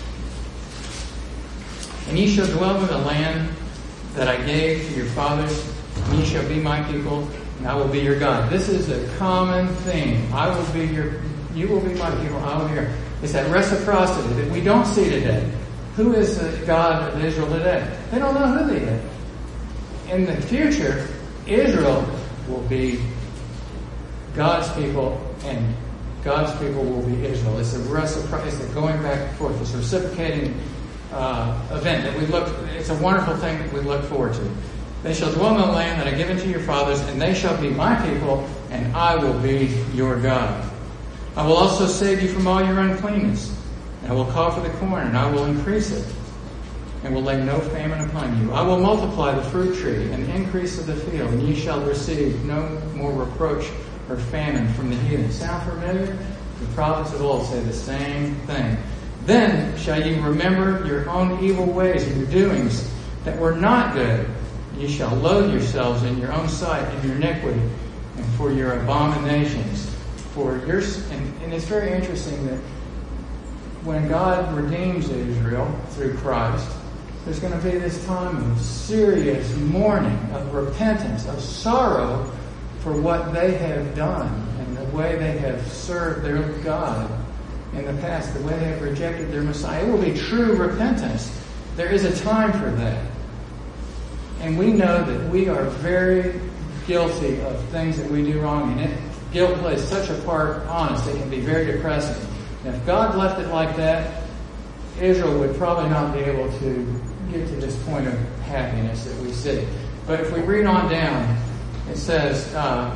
And ye shall dwell in the land that I gave to your fathers, and ye shall be my people, and I will be your God. This is a common theme. You will be my people, I will be your. It's that reciprocity that we don't see today. Who is the God of Israel today? They don't know who they are. In the future, Israel will be God's people, and God's people will be Israel. It's a going back and forth, this reciprocating event that it's a wonderful thing that we look forward to. They shall dwell in the land that I give unto your fathers, and they shall be my people, and I will be your God. I will also save you from all your uncleanness, and I will call for the corn, and I will increase it, and will lay no famine upon you. I will multiply the fruit tree and the increase of the field, and ye shall receive no more reproach or famine from the heathen. Sound familiar? The prophets of old say the same thing. Then shall ye remember your own evil ways and your doings that were not good. Ye shall loathe yourselves in your own sight in your iniquity and for your abominations. And it's very interesting that when God redeems Israel through Christ, there's going to be this time of serious mourning, of repentance, of sorrow for what they have done and the way they have served their God in the past, the way they have rejected their Messiah. It will be true repentance. There is a time for that. And we know that we are very guilty of things that we do wrong, and guilt plays such a part on us. It can be very depressing. And if God left it like that, Israel would probably not be able to get to this point of happiness that we see. But if we read on down, it says,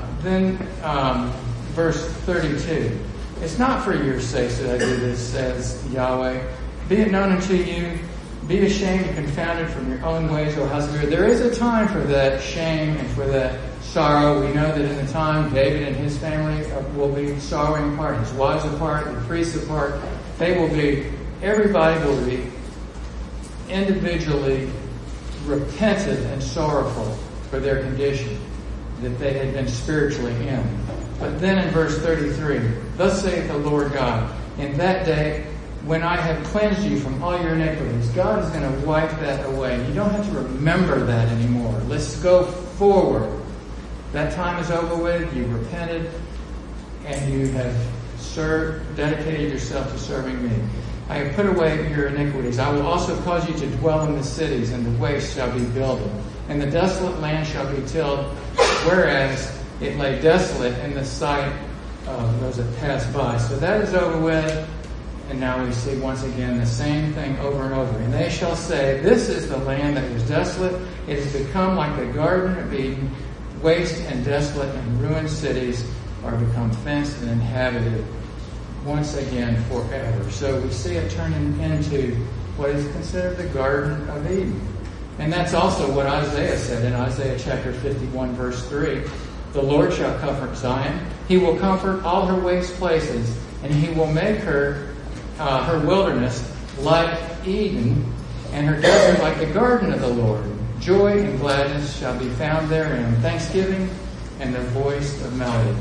verse 32, it's not for your sakes that I do this, says Yahweh. Be it known unto you, be ashamed and confounded from your own ways, O house of Israel. There is a time for that shame and for that sorrow. We know that in the time David and his family will be sorrowing apart, his wives apart, the priests apart. Everybody will be individually repentant and sorrowful for their condition that they had been spiritually in. But then in verse 33, thus saith the Lord God, in that day when I have cleansed you from all your iniquities, God is going to wipe that away. You don't have to remember that anymore. Let's go forward. That time is over with. You repented and you have dedicated yourself to serving me. I have put away your iniquities. I will also cause you to dwell in the cities, and the waste shall be builded. and the desolate land shall be tilled, whereas it lay desolate in the sight of those that passed by. So that is over with, and now we see once again the same thing over and over. And they shall say, this is the land that was desolate. It has become like the Garden of Eden, waste and desolate, and ruined cities are become fenced and inhabited once again forever. So we see it turning into what is considered the Garden of Eden. And that's also what Isaiah said in Isaiah chapter 51 verse 3. The Lord shall comfort Zion. He will comfort all her waste places, and he will make her wilderness like Eden, and her desert like the garden of the Lord. Joy and gladness shall be found therein, thanksgiving and the voice of melody.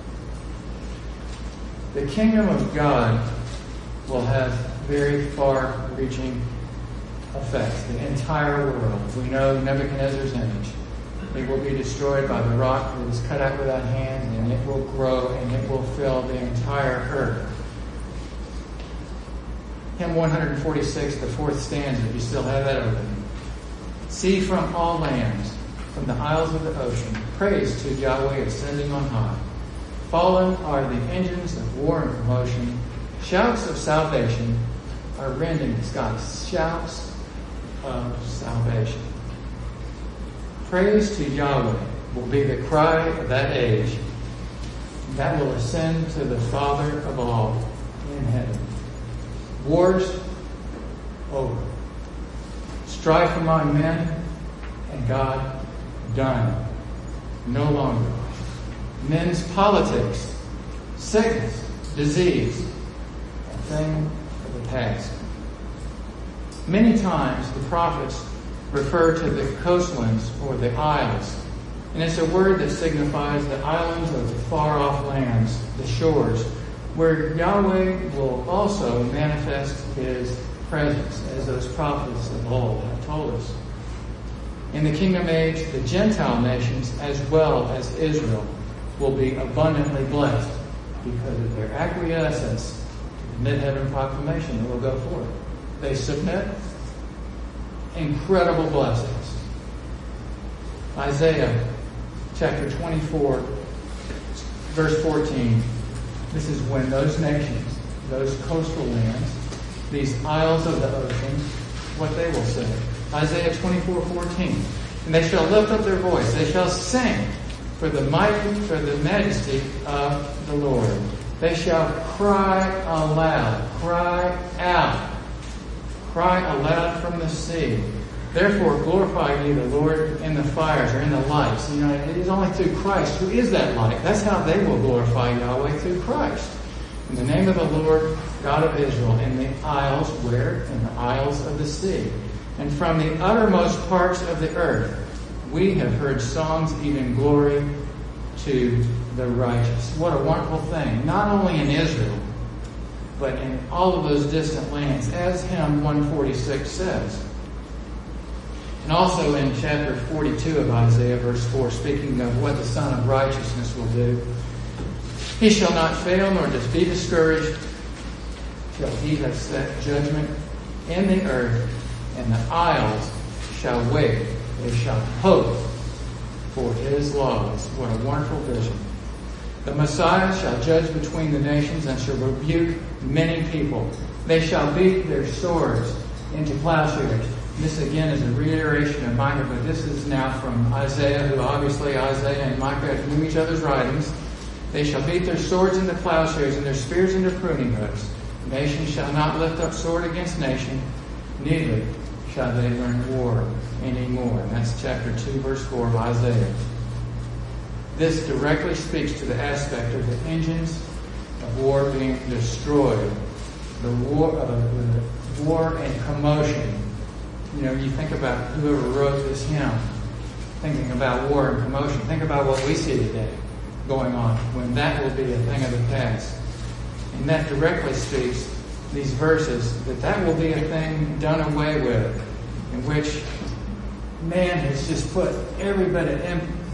The kingdom of God will have very far-reaching effects. The entire world. We know Nebuchadnezzar's image. It will be destroyed by the rock that is cut out without hands, and it will grow and it will fill the entire earth. Hymn 146, the fourth stanza, if you still have that open. See from all lands, from the isles of the ocean, praise to Yahweh ascending on high. Fallen are the engines of war and commotion. Shouts of salvation are rending the skies. Shouts of salvation. Praise to Yahweh will be the cry of that age that will ascend to the Father of all in heaven. Wars over. Strife among men and God done. No longer. Men's politics, sickness, disease, a thing of the past. Many times the prophets refer to the coastlands or the isles, and it's a word that signifies the islands of the far-off lands, the shores, where Yahweh will also manifest His presence, as those prophets of old have told us. In the kingdom age, the Gentile nations, as well as Israel, will be abundantly blessed because of their acquiescence to the mid-heaven proclamation that will go forth. They submit. Incredible blessings. Isaiah chapter 24, verse 14. This is when those nations, those coastal lands, these isles of the ocean, what they will say. Isaiah 24:14. And they shall lift up their voice. They shall sing for the majesty of the Lord. They shall cry aloud, cry out, cry aloud from the sea. Therefore glorify ye the Lord in the fires or in the lights. You know, it is only through Christ, who is that light. That's how they will glorify Yahweh, through Christ. In the name of the Lord God of Israel, in the isles, where? In the isles of the sea. And from the uttermost parts of the earth, we have heard songs giving glory to the righteous. What a wonderful thing. Not only in Israel, but in all of those distant lands, as hymn 146 says. And also in chapter 42 of Isaiah, verse 4, speaking of what the Son of Righteousness will do. He shall not fail nor be discouraged till he have set judgment in the earth, and the isles shall wait. They shall hope for his laws. What a wonderful vision. The Messiah shall judge between the nations and shall rebuke many people. They shall beat their swords into plowshares. This again is a reiteration of Micah, but this is now from Isaiah, who obviously Isaiah and Micah knew each other's writings. They shall beat their swords into plowshares and their spears into pruning hooks. Nation shall not lift up sword against nation, neither shall they learn war anymore. And that's chapter 2, verse 4 of Isaiah. This directly speaks to the aspect of the engines of war being destroyed. The war and commotion. You know, you think about whoever wrote this hymn, thinking about war and commotion. Think about what we see today going on, when that will be a thing of the past. And that directly speaks, these verses, that will be a thing done away with, in which man has just put every bit of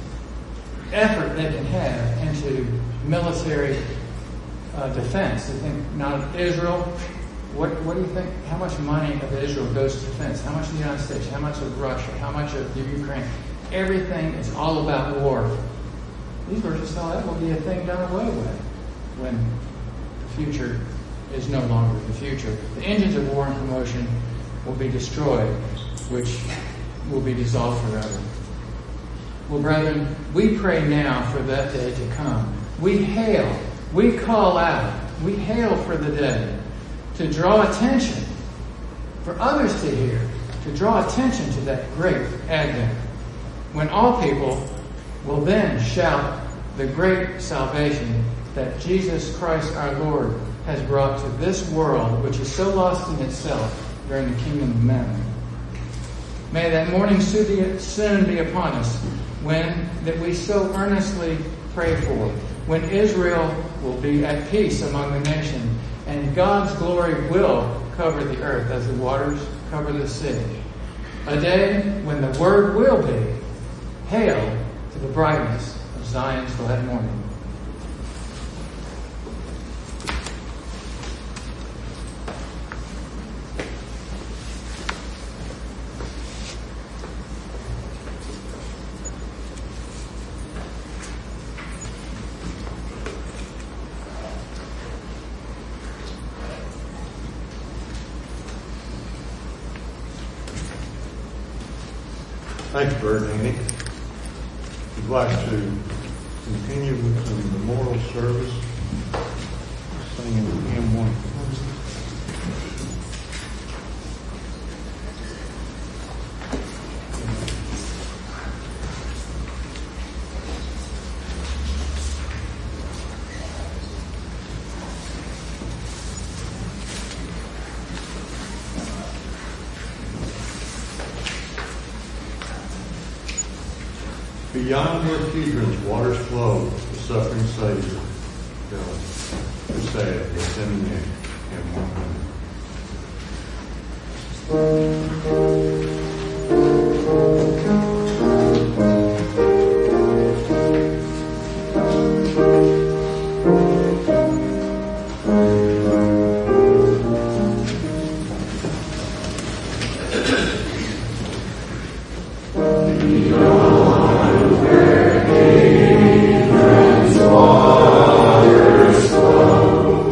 effort they can have into military defense. I think not Israel, What do you think? How much money of Israel goes to defense? How much of the United States? How much of Russia? How much of the Ukraine? Everything is all about war. These verses tell that will be a thing done away with when the future is no longer the future. The engines of war and commotion will be destroyed, which will be dissolved forever. Well, brethren, we pray now for that day to come. We hail, we call out, we hail for the day to draw attention, for others to hear, to draw attention to that great advent, when all people will then shout the great salvation that Jesus Christ our Lord has brought to this world, which is so lost in itself during the kingdom of men. May that morning soon be upon us, when that we so earnestly pray for, when Israel will be at peace among the nations, and God's glory will cover the earth as the waters cover the sea. A day when the word will be, hail to the brightness of Zion's glad morning. Thank you, Bert and Annie. We'd like to continue with the memorial service, singing hymn 1. Beyond where Kidron's waters flow, the suffering Savior goes. Who said, "It's in me, and 100."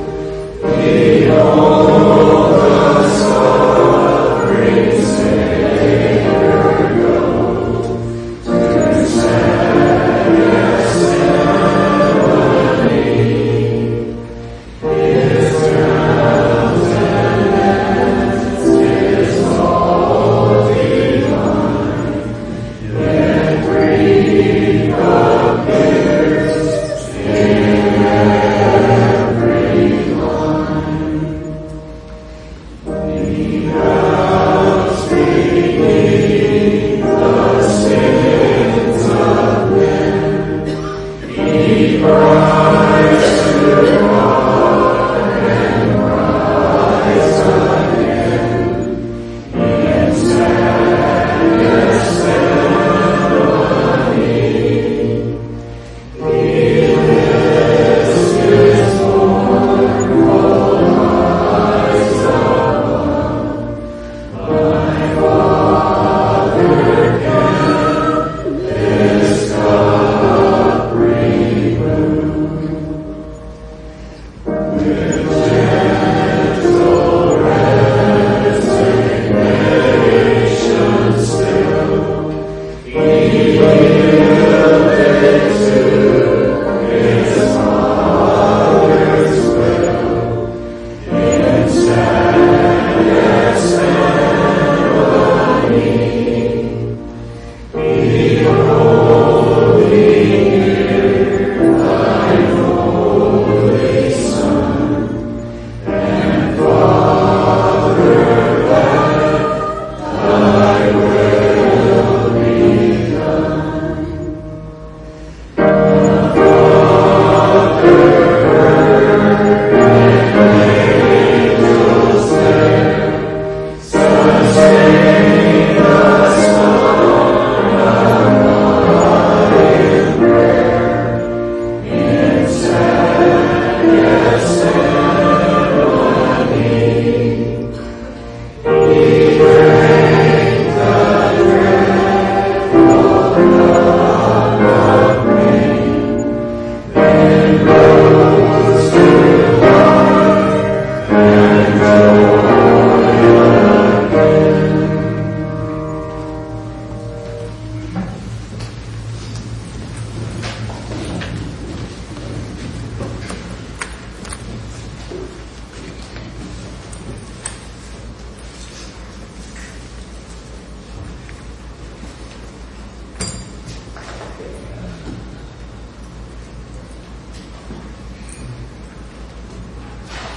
Say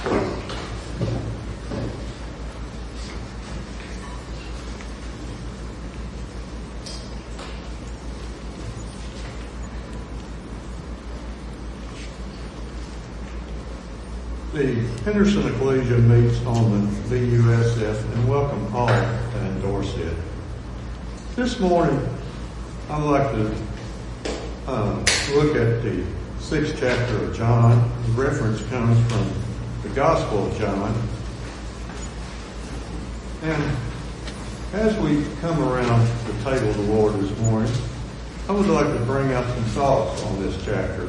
The Henderson Ecclesia meets on the BUSF and welcome all that endorse it. This morning, I'd like to look at the 6th chapter of John. The reference comes from the Gospel of John. And as we come around the table of the Lord this morning, I would like to bring out some thoughts on this chapter.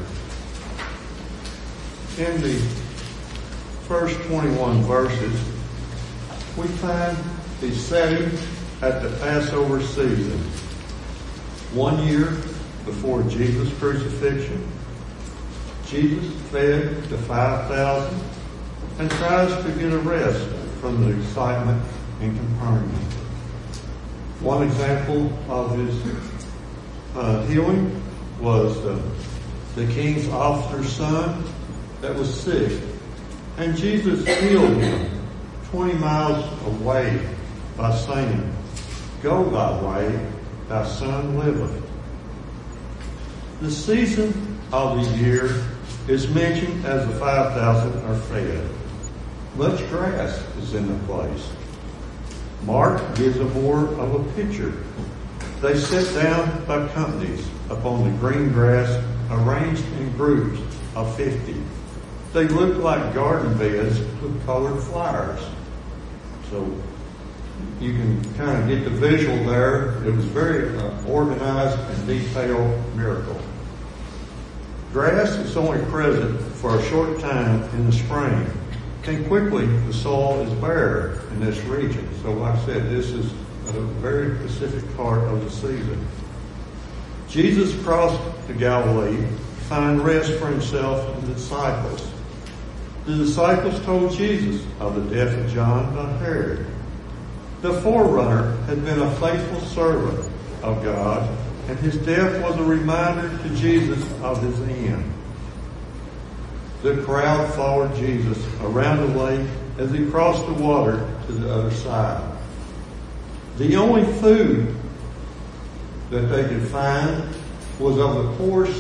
In the first 21 verses, we find the setting at the Passover season. 1 year before Jesus' crucifixion, Jesus fed the 5,000 and tries to get a rest from the excitement in Capernaum. One example of his healing was the king's officer's son that was sick. And Jesus healed him 20 miles away by saying, "Go thy way, thy son liveth." The season of the year is mentioned as the 5,000 are fed. Much grass is in the place. Mark gives a more of a picture. They sit down by companies upon the green grass arranged in groups of 50. They look like garden beds with colored flowers. So you can kind of get the visual there. It was very organized and detailed miracle. Grass is only present for a short time in the spring, and quickly the soil is bare in this region. So like I said, this is a very specific part of the season. Jesus crossed to Galilee to find rest for himself and the disciples. The disciples told Jesus of the death of John by Herod. The forerunner had been a faithful servant of God, and his death was a reminder to Jesus of his end. The crowd followed Jesus around the lake as he crossed the water to the other side. The only food that they could find was of the poorest,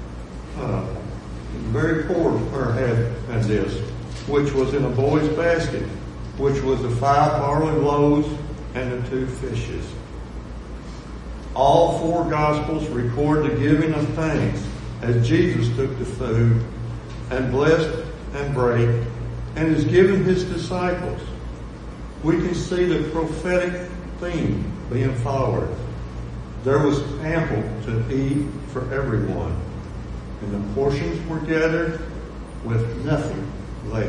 very poor had this, which was in a boy's basket, which was the 5 barley loaves and the 2 fishes. All 4 Gospels record the giving of thanks as Jesus took the food and blessed and brake and is given his disciples. We can see the prophetic theme being followed. There was ample to eat for everyone, and the portions were gathered with nothing left.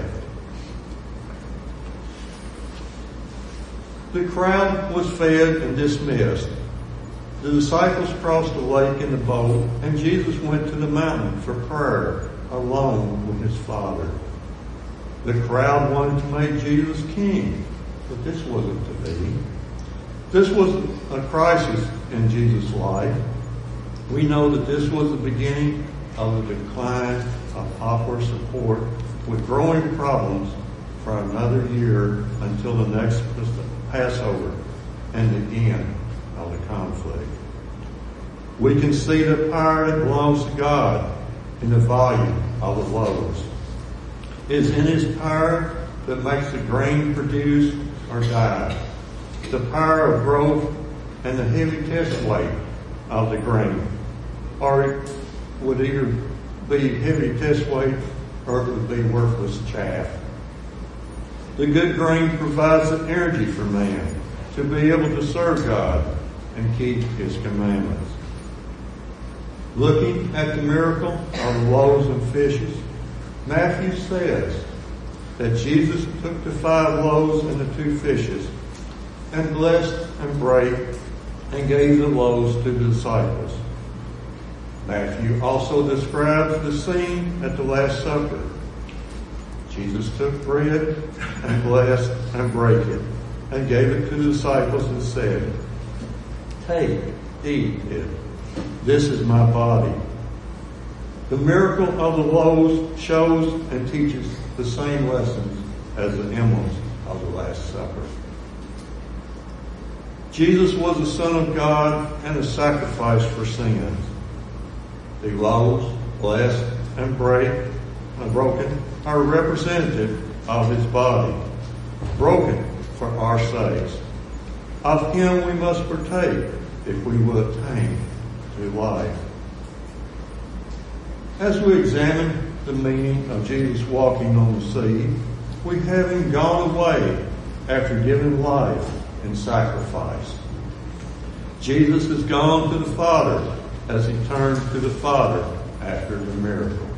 The crowd was fed and dismissed. The disciples crossed the lake in the boat, and Jesus went to the mountain for prayer alone with his Father. The crowd wanted to make Jesus king, but this wasn't to be. This was a crisis in Jesus' life. We know that this was the beginning of the decline of popular support, with growing problems for another year until the next Passover and the end of the conflict. We can see the power that belongs to God in the volume of the loaves. It is in his power that makes the grain produce or die. The power of growth and the heavy test weight of the grain. Or it would either be heavy test weight or it would be worthless chaff. The good grain provides the energy for man to be able to serve God and keep his commandments. Looking at the miracle of the loaves and fishes, Matthew says that Jesus took the 5 loaves and the 2 fishes and blessed and brake and gave the loaves to the disciples. Matthew also describes the scene at the Last Supper. Jesus took bread and blessed and brake it and gave it to the disciples and said, "Take, eat it. This is my body." The miracle of the loaves shows and teaches the same lessons as the emblems of the Last Supper. Jesus was the Son of God and a sacrifice for sins. The loaves, blessed and broken, are representative of his body, broken for our sakes. Of him we must partake if we will attain to life. As we examine the meaning of Jesus walking on the sea, we have him gone away after giving life in sacrifice. Jesus has gone to the Father as he turned to the Father after the miracle.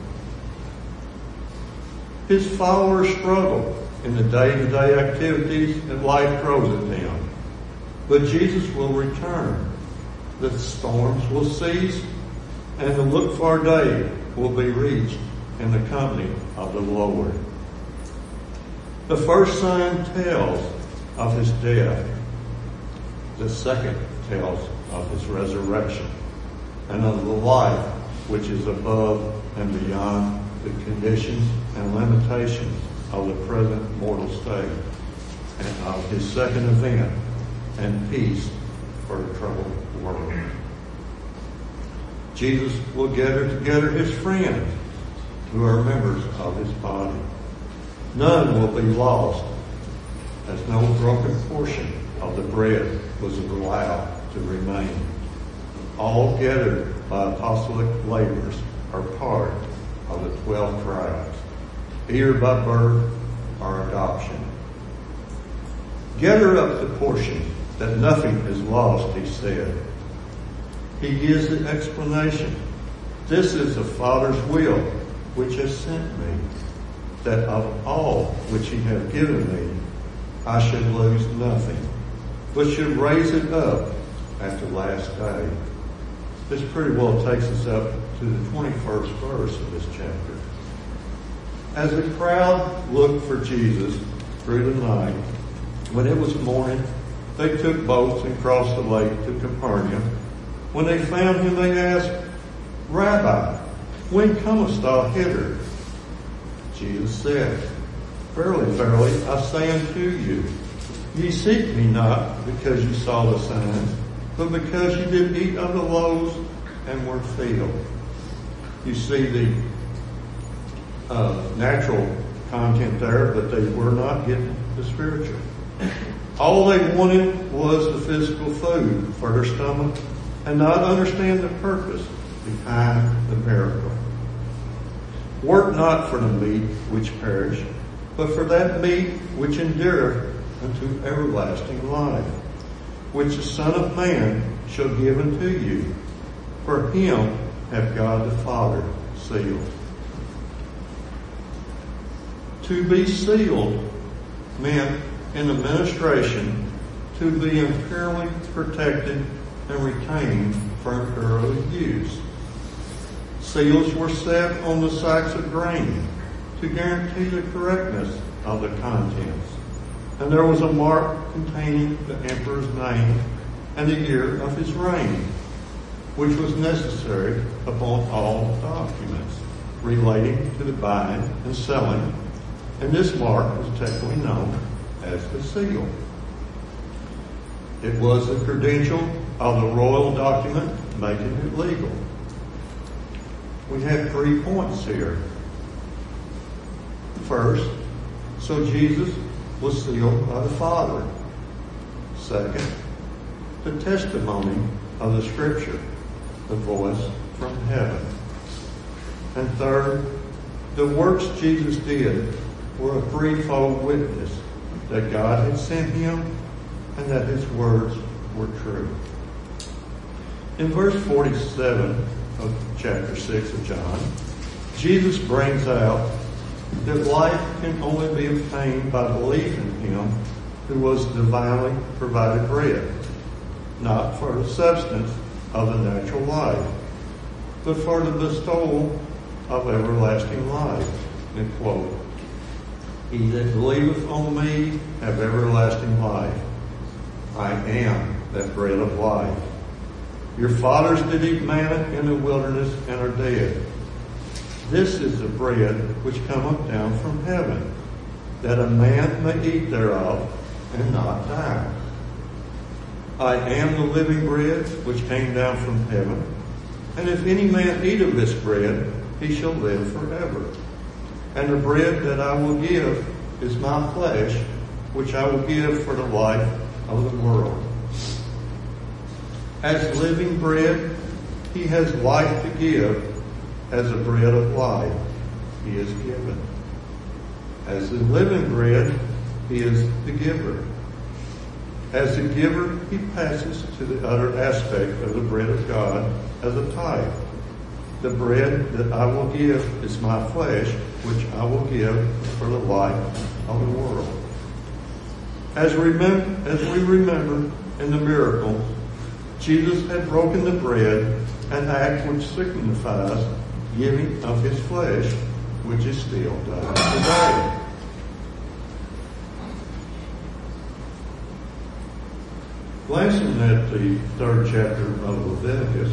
His followers struggle in the day-to-day activities that life throws at them. But Jesus will return. The storms will cease, and the looked-for day will be reached in the company of the Lord. The first sign tells of his death. The second tells of his resurrection and of the life which is above and beyond the conditions and limitations of the present mortal state, and of his second event and peace for a troubled world. Jesus will gather together his friends who are members of his body. None will be lost, as no broken portion of the bread was allowed to remain. All gathered by apostolic labors are part of the 12 tribes, either by birth or adoption. Gather up the portion that nothing is lost, he said. He gives the explanation. This is the Father's will, which has sent me, that of all which he hath given me, I should lose nothing, but should raise it up at the last day. This pretty well takes us up to the 21st verse of this chapter. As the crowd looked for Jesus through the night, when it was morning, they took boats and crossed the lake to Capernaum. When they found him, they asked, Rabbi, when comest thou hither? Jesus said, Verily, verily, I say unto you, ye seek me not because you saw the signs, but because you did eat of the loaves and were filled. You see the natural content there, but they were not getting the spiritual. All they wanted was the physical food for their stomach and not understand the purpose behind the miracle. Work not for the meat which perish, but for that meat which endureth unto everlasting life, which the Son of Man shall give unto you. For him hath God the Father sealed. To be sealed meant in administration to be imperially protected and retained for imperial use. Seals were set on the sacks of grain to guarantee the correctness of the contents. And there was a mark containing the emperor's name and the year of his reign, which was necessary upon all documents relating to the buying and selling, and this mark was technically known as the seal. It was the credential of the royal document making it legal. We have 3 points here. First, so Jesus was sealed by the Father. Second, the testimony of the Scripture, the voice from heaven. And third, the works Jesus did were a threefold witness that God had sent him and that his words were true. In verse 47 of chapter 6 of John, Jesus brings out that life can only be obtained by belief in him who was divinely provided bread, not for the substance of the natural life, but for the bestowal of everlasting life. And quote, He that believeth on me have everlasting life. I am that bread of life. Your fathers did eat manna in the wilderness and are dead. This is the bread which cometh down from heaven, that a man may eat thereof and not die. I am the living bread which came down from heaven, and if any man eat of this bread, he shall live forever. And the bread that I will give is my flesh, which I will give for the life of the world. As living bread, he has life to give. As the bread of life, he is given. As the living bread, he is the giver. As the giver, he passes to the other aspect of the bread of God as a type. The bread that I will give is my flesh, which I will give for the life of the world. As we remember in the miracle, Jesus had broken the bread, an act which signifies giving of his flesh, which is still done today. Glancing at the 3rd chapter of Leviticus,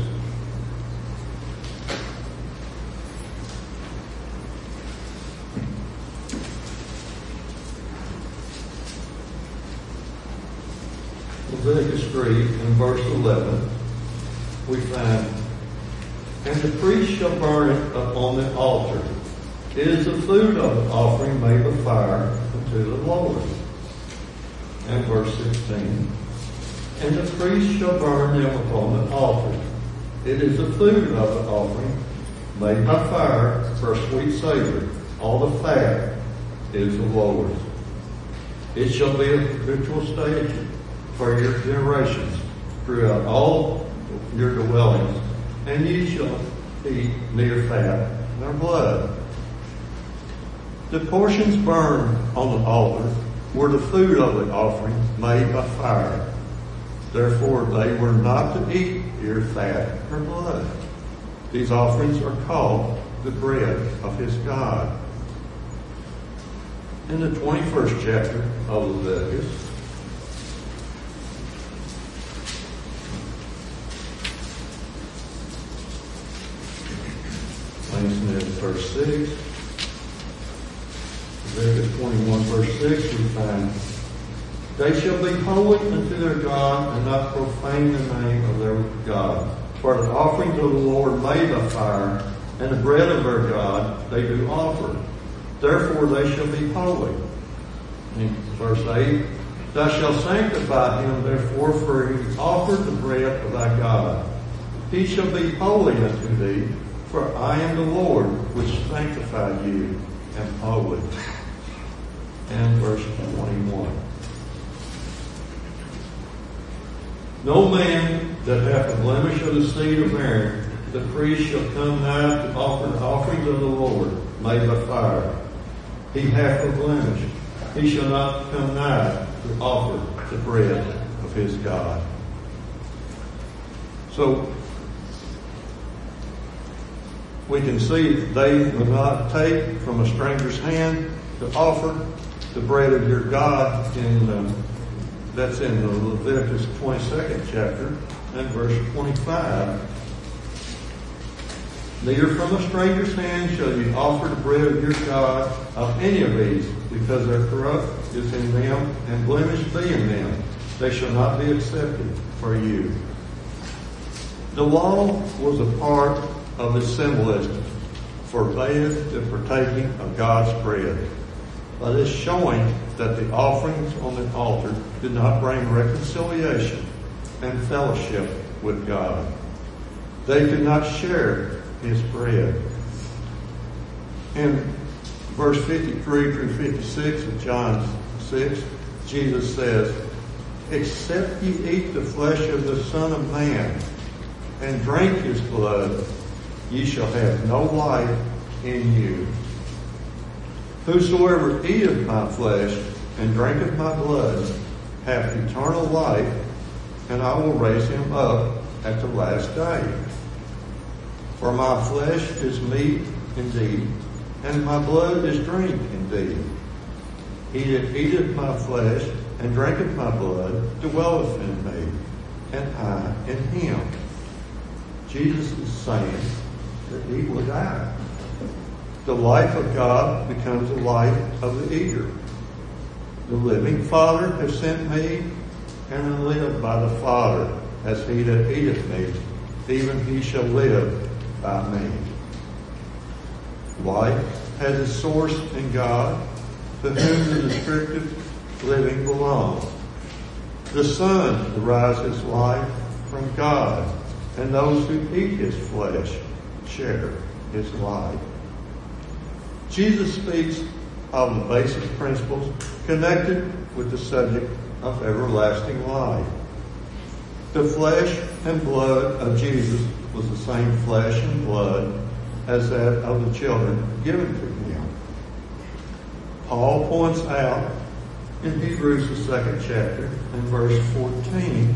Leviticus 3 and verse 11, we find, and the priest shall burn it upon the altar. It is the food of the offering made by fire unto the Lord. And verse 16, and the priest shall burn them upon the altar. It is the food of the offering made by fire for a sweet savor. All the fat is the Lord's. It shall be a perpetual statute for your generations throughout all your dwellings, and ye shall eat neither fat nor blood. The portions burned on the altar were the food of the offering made by fire. Therefore they were not to eat either fat or blood. These offerings are called the bread of his God. In the 21st chapter of Leviticus, glancing at verse 6, Leviticus 21 verse 6, we find, they shall be holy unto their God, and not profane the name of their God. For the offerings of the Lord made by fire, and the bread of their God they do offer. Therefore they shall be holy. In verse 8, thou shalt sanctify him therefore, for he offered the bread of thy God. He shall be holy unto thee, for I am the Lord which sanctified you, am holy. And verse 21. No man that hath a blemish of the seed of Aaron, the priest shall come nigh to offer the offerings of the Lord made by fire. He hath a blemish. He shall not come nigh to offer the bread of his God. So, we can see that they will not take from a stranger's hand to offer the bread of your God. That's in the Leviticus 22nd chapter and verse 25. Neither from a stranger's hand shall you offer the bread of your God of any of these, because their corrupt is in them and blemish be in them. They shall not be accepted for you. The law was a part of the symbolism forbade the partaking of God's bread, but it's showing that the offerings on the altar did not bring reconciliation and fellowship with God. They could not share his bread. In verse 53 through 56 of John 6, Jesus says, except ye eat the flesh of the Son of Man and drink his blood, ye shall have no life in you. Whosoever eateth my flesh and drinketh my blood hath eternal life, and I will raise him up at the last day. For my flesh is meat indeed, and my blood is drink indeed. He that eateth my flesh and drinketh my blood dwelleth in me, and I in him. Jesus is saying that he will die. The life of God becomes the life of the eater. The living Father has sent me, and I live by the Father, as he that eateth me, even he shall live by me. Life has its source in God, to whom the descriptive living belongs. The Son derives his life from God, and those who eat his flesh share his life. Jesus speaks of the basic principles connected with the subject of everlasting life. The flesh and blood of Jesus was the same flesh and blood as that of the children given to him. Paul points out in Hebrews, the 2nd chapter, and verse 14,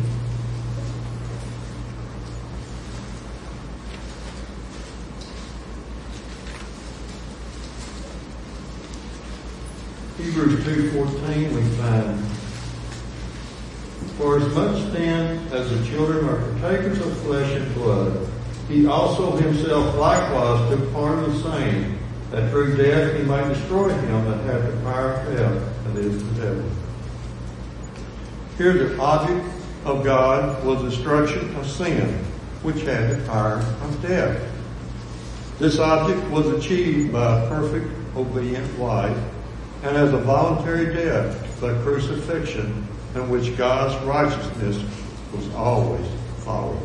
Hebrews 2:14 we find, for as much then as the children are partakers of flesh and blood, he also himself likewise took part of the same, that through death he might destroy him that hath the power of death, that is the devil. Here the object of God was destruction of sin, which had the power of death. This object was achieved by a perfect, obedient life, and as a voluntary death by crucifixion, in which God's righteousness was always followed.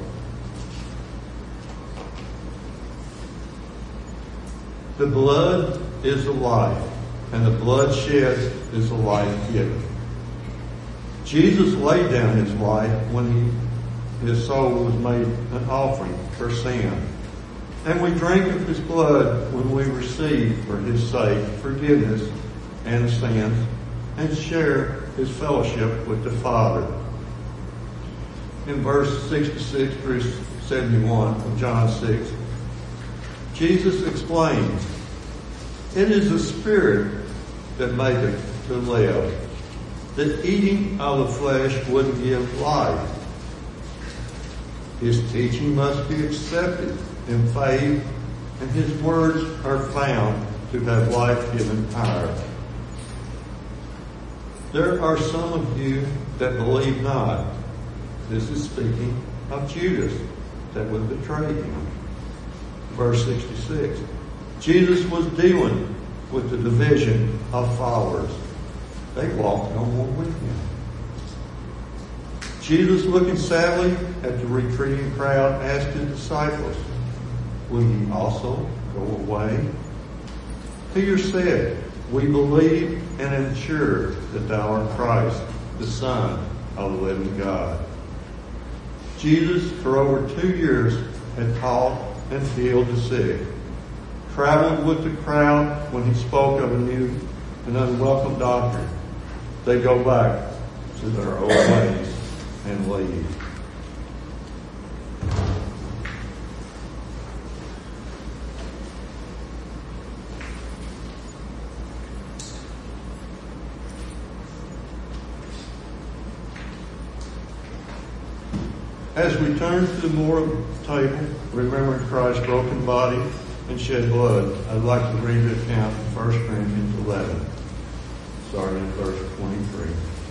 The blood is the life, and the blood shed is the life given. Jesus laid down his life when his soul was made an offering for sin. And we drink of his blood when we receive for his sake forgiveness and sins, and share his fellowship with the Father. In verse 66 through 71 of John 6, Jesus explains, it is the Spirit that maketh to live. The eating of the flesh would give life. His teaching must be accepted in faith, and his words are found to have life-giving power. There are some of you that believe not. This is speaking of Judas that would betray him. Verse 66. Jesus was dealing with the division of followers. They walked no more with him. Jesus, looking sadly at the retreating crowd, asked his disciples, will ye also go away? Peter said, we believe and am sure that thou art Christ, the Son of the living God. Jesus, for over 2 years, had taught and healed the sick, traveled with the crowd when he spoke of a new and unwelcome doctrine. They go back to their old ways and leave. As we turn to the memorial table, remembering Christ's broken body and shed blood, I'd like to read the account in 1 Corinthians 11, starting in verse 23.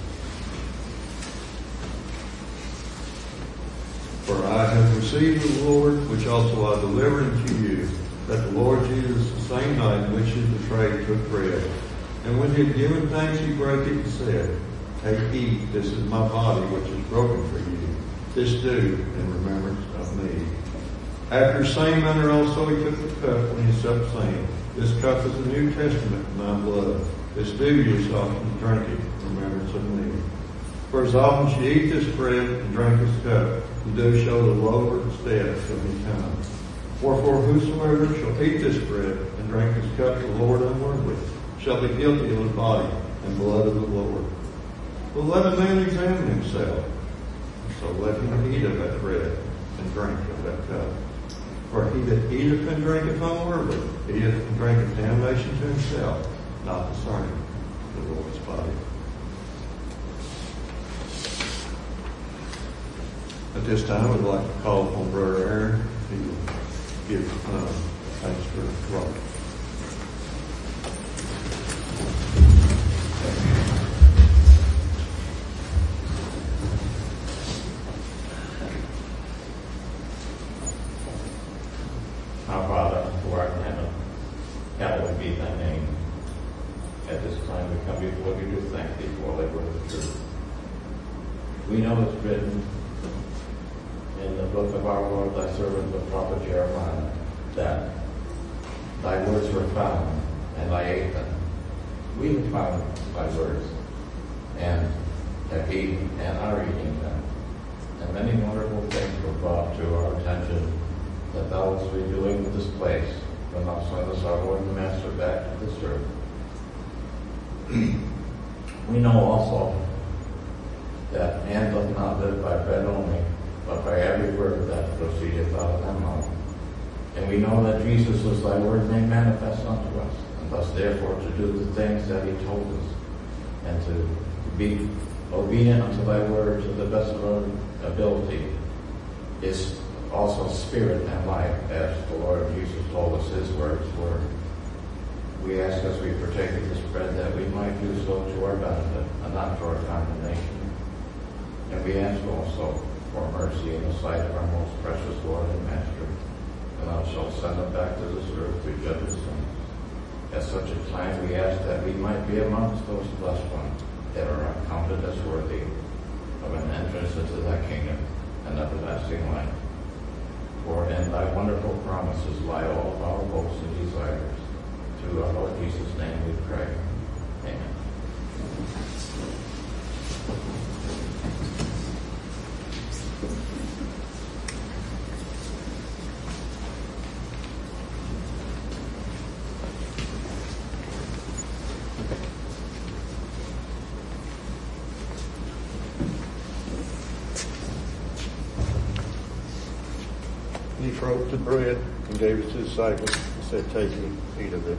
For I have received of the Lord, which also I delivered unto you, that the Lord Jesus, the same night in which he was betrayed, took bread. And when he had given thanks, he broke it and said, take, eat, this is my body, which is broken for you. This do in remembrance of me. After the same manner also he took the cup when he supped, saying, this cup is the New Testament in my blood. This do ye so often drink it in remembrance of me. For as often as ye eat this bread and drink this cup, you do show the Lord's death till he comes. Wherefore whosoever shall eat this bread and drink this cup of the Lord unworthily shall be guilty of the body and blood of the Lord. But let a man examine himself. So let him eat of that bread and drink of that cup. For he that eateth and drinketh unworthily eateth and drinketh damnation to himself, not discerning the Lord's body. At this time, I'd like to call upon Brother Aaron to give thanks for Robert. We know it's written in the book of our Lord, thy servant, the prophet Jeremiah, that thy words were found, and I ate them. We have found thy words, and have eaten, and are eating them. And many wonderful things were brought to our attention that thou wast redoing with this place when thou sentest our Lord and Master back to this earth. We know also that man doth not live by bread only, but by every word that proceedeth out of thy mouth. And we know that Jesus was thy word made manifest unto us, and thus therefore to do the things that he told us, and to be obedient unto thy word to the best of our ability is also spirit and life, as the Lord Jesus told us his words were. We ask as we partake of this bread that we might do so to our benefit and not to our condemnation. And we ask also for mercy in the sight of our most precious Lord and Master, and thou shalt send him back to this earth to judge his sins. At such a time we ask that we might be amongst those blessed ones that are accounted as worthy of an entrance into thy kingdom and everlasting life. For in thy wonderful promises lie all of our hopes and desires. Through our Lord Jesus' name we pray. Amen. He broke the bread and gave it to the disciples and said, take it, eat of it.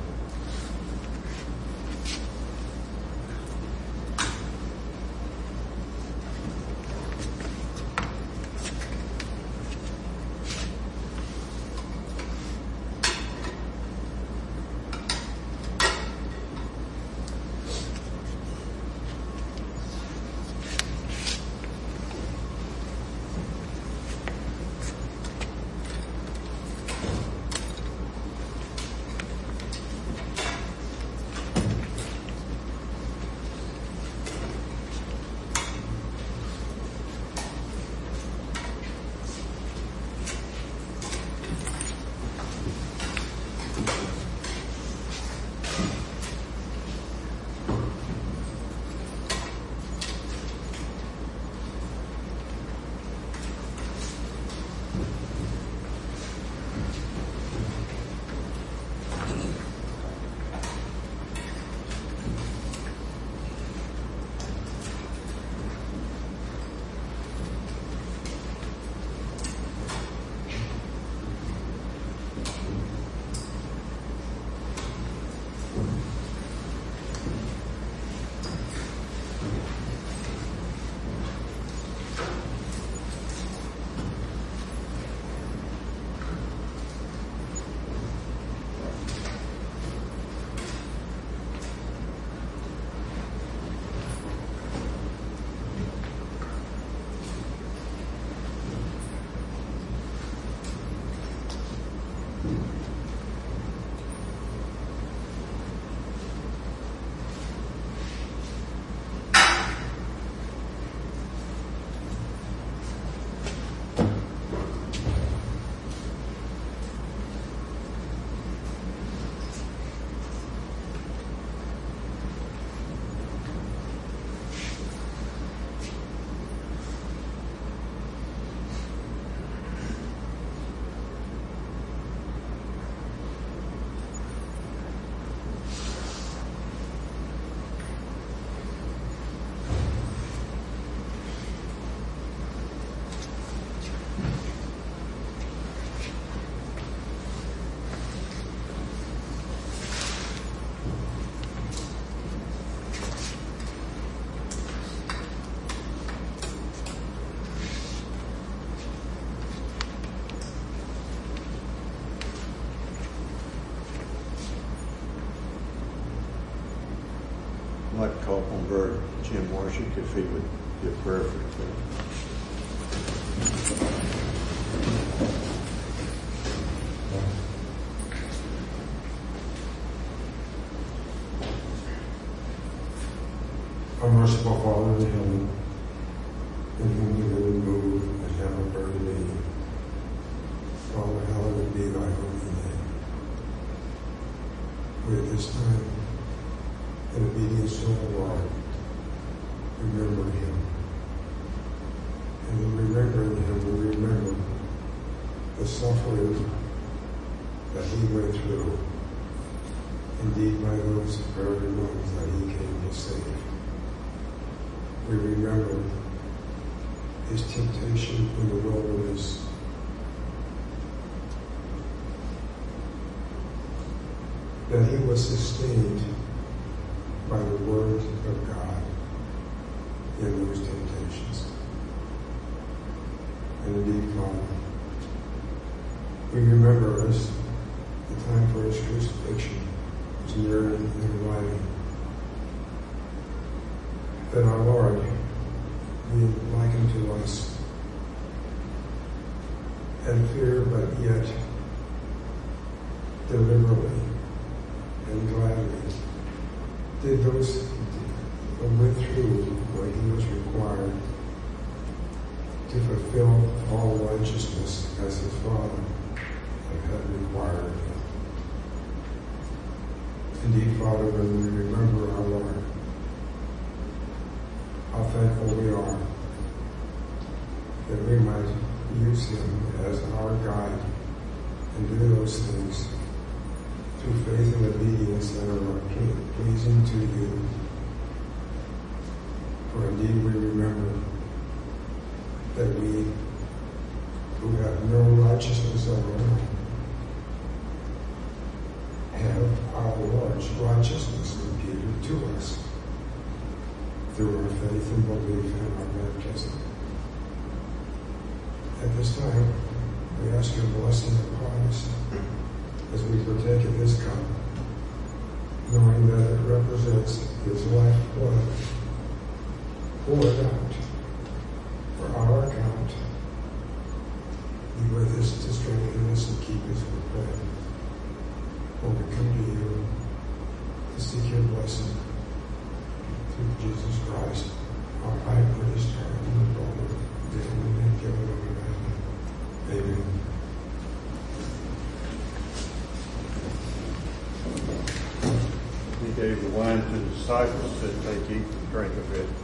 I'd like to call upon Brother Jim Marshak if he would do a prayer for the church. Our merciful Father in heaven, in whom we live and move and have our very being. Father, hallowed be thy holy name. We at this time, in obedience to the Lord, remember him. And in remembering him, we remember the suffering that he went through. Indeed, by those very ones that he came to save. We remember his temptation in the wilderness. That he was sustained by the word of God in those temptations. And indeed, Father, we remember as the time for his crucifixion was nearing and arriving, that our Lord being likened to us, and fear, but yet deliberately and gladly did those who went through what he was required to fulfill all righteousness as his Father had required. Indeed, Father, when we remember our Lord, how thankful we are that we might use him as our guide and do those things through faith and obedience that are pleasing to you. For indeed we remember that we who have no righteousness of our own have our Lord's righteousness imputed to us through our faith and belief in our baptism. At this time, we ask your blessing upon us as we partake of this cup, knowing that it represents his lifeblood poured out for our account. Be with us to strengthen us and keep us with prayer. For we come to you to seek your blessing through Jesus Christ, our high priest, our only brother, the only man given of humanity. Amen. He gave the wine to the disciples, said, "Take, eat, and drink of it."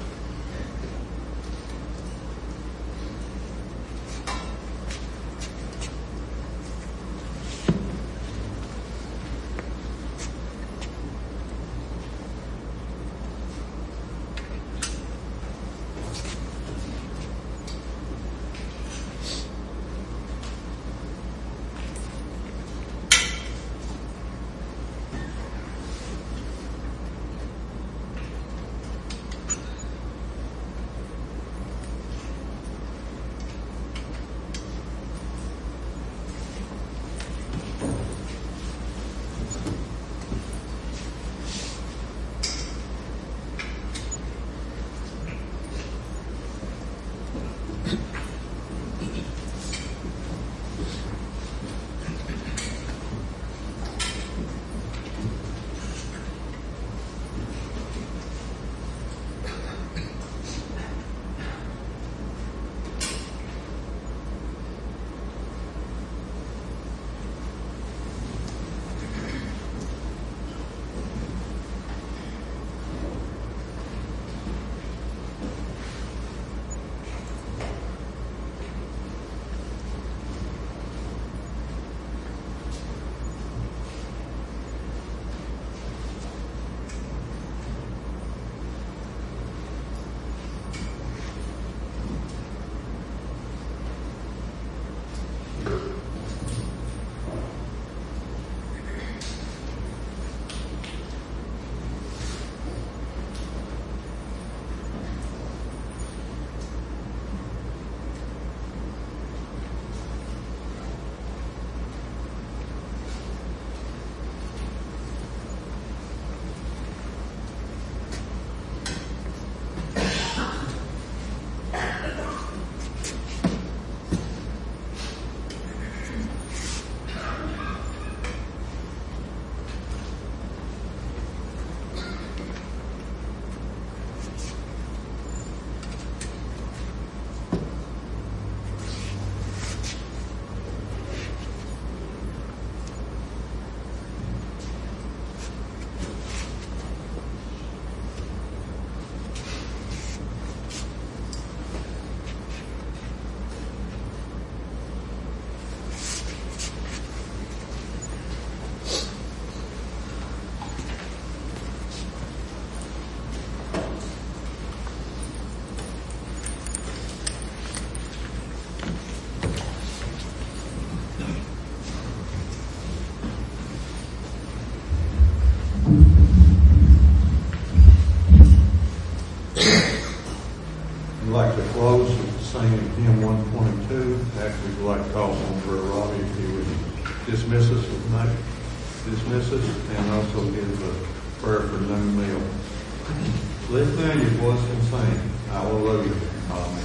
like to close with singing hymn 122. Actually, we'd like to call on for Robbie if he would dismiss us tonight. Dismiss us and also give a prayer for noon meal. Lift down your voice and sing. Hallelujah. Amen.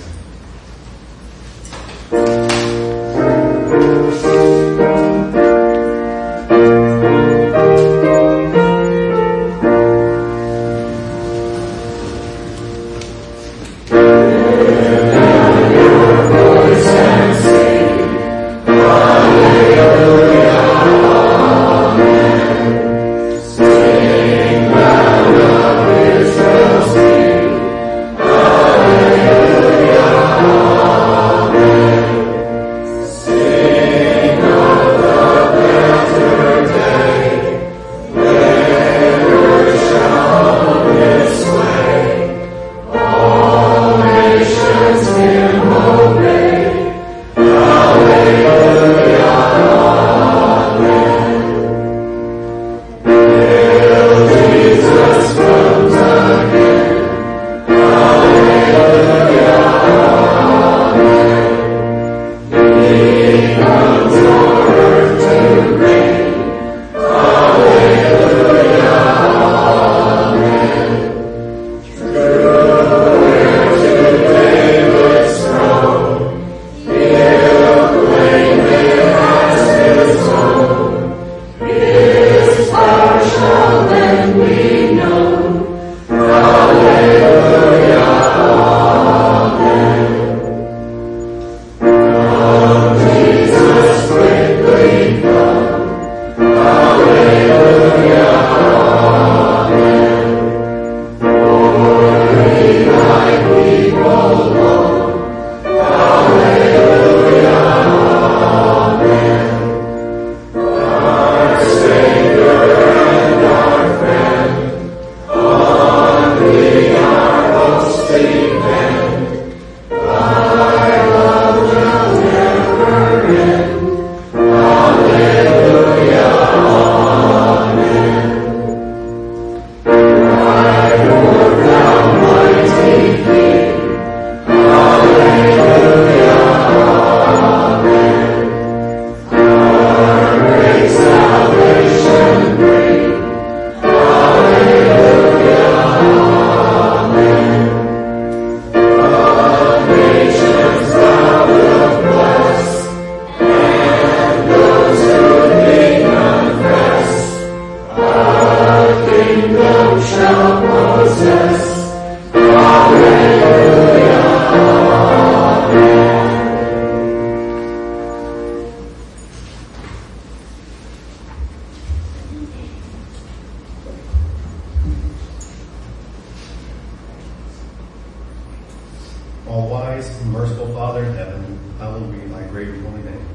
All wise and merciful Father in heaven, hallowed be thy great and holy name.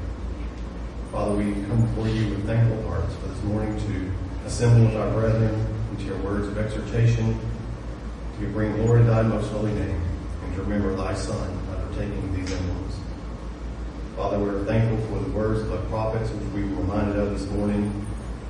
Father, we come before you with thankful hearts for this morning to assemble with our brethren into your words of exhortation, to bring glory to thy most holy name, and to remember thy Son by partaking these emblems. Father, we're thankful for the words of the prophets which we were reminded of this morning,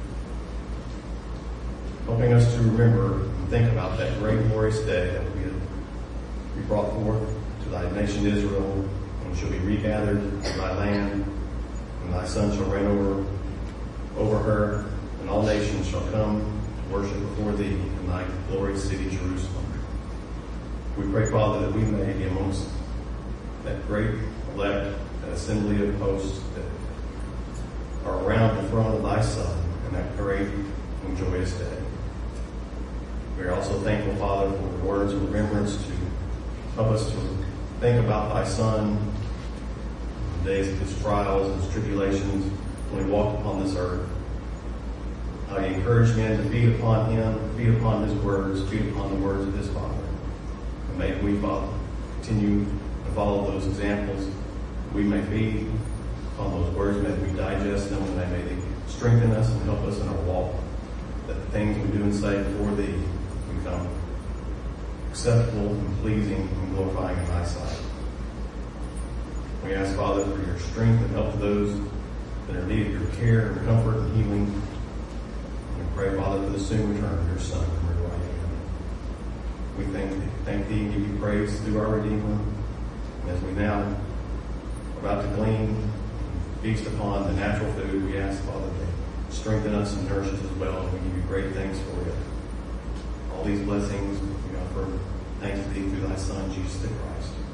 helping us to remember and think about that great glorious day that we brought forth to thy nation Israel, and shall be regathered to thy land, and thy Son shall reign over her, and all nations shall come to worship before thee in thy glorious city Jerusalem. We pray, Father, that we may be amongst that great elect, that assembly of hosts that are around the throne of thy Son in that great and joyous day. We are also thankful, Father, for the words of remembrance to help us to think about thy Son in the days of his trials and his tribulations when he walked upon this earth. How he encouraged men to feed upon him, feed upon his words, feed upon the words of his Father. And may we, Father, continue to follow those examples. We may feed upon those words, may we digest them, and may they strengthen us and help us in our walk, that the things we do and say before thee become acceptable and pleasing and glorifying in thy sight. We ask, Father, for your strength and help those that are in need of your care and comfort and healing. We pray, Father, for the soon return of your Son. We We thank thee and give you praise through our Redeemer. And as we now are about to glean, feast upon the natural food, we ask, Father, to strengthen us and nourish us as well, and we give you great thanks for it. All these blessings, we offer thanks to thee through thy Son, Jesus the Christ.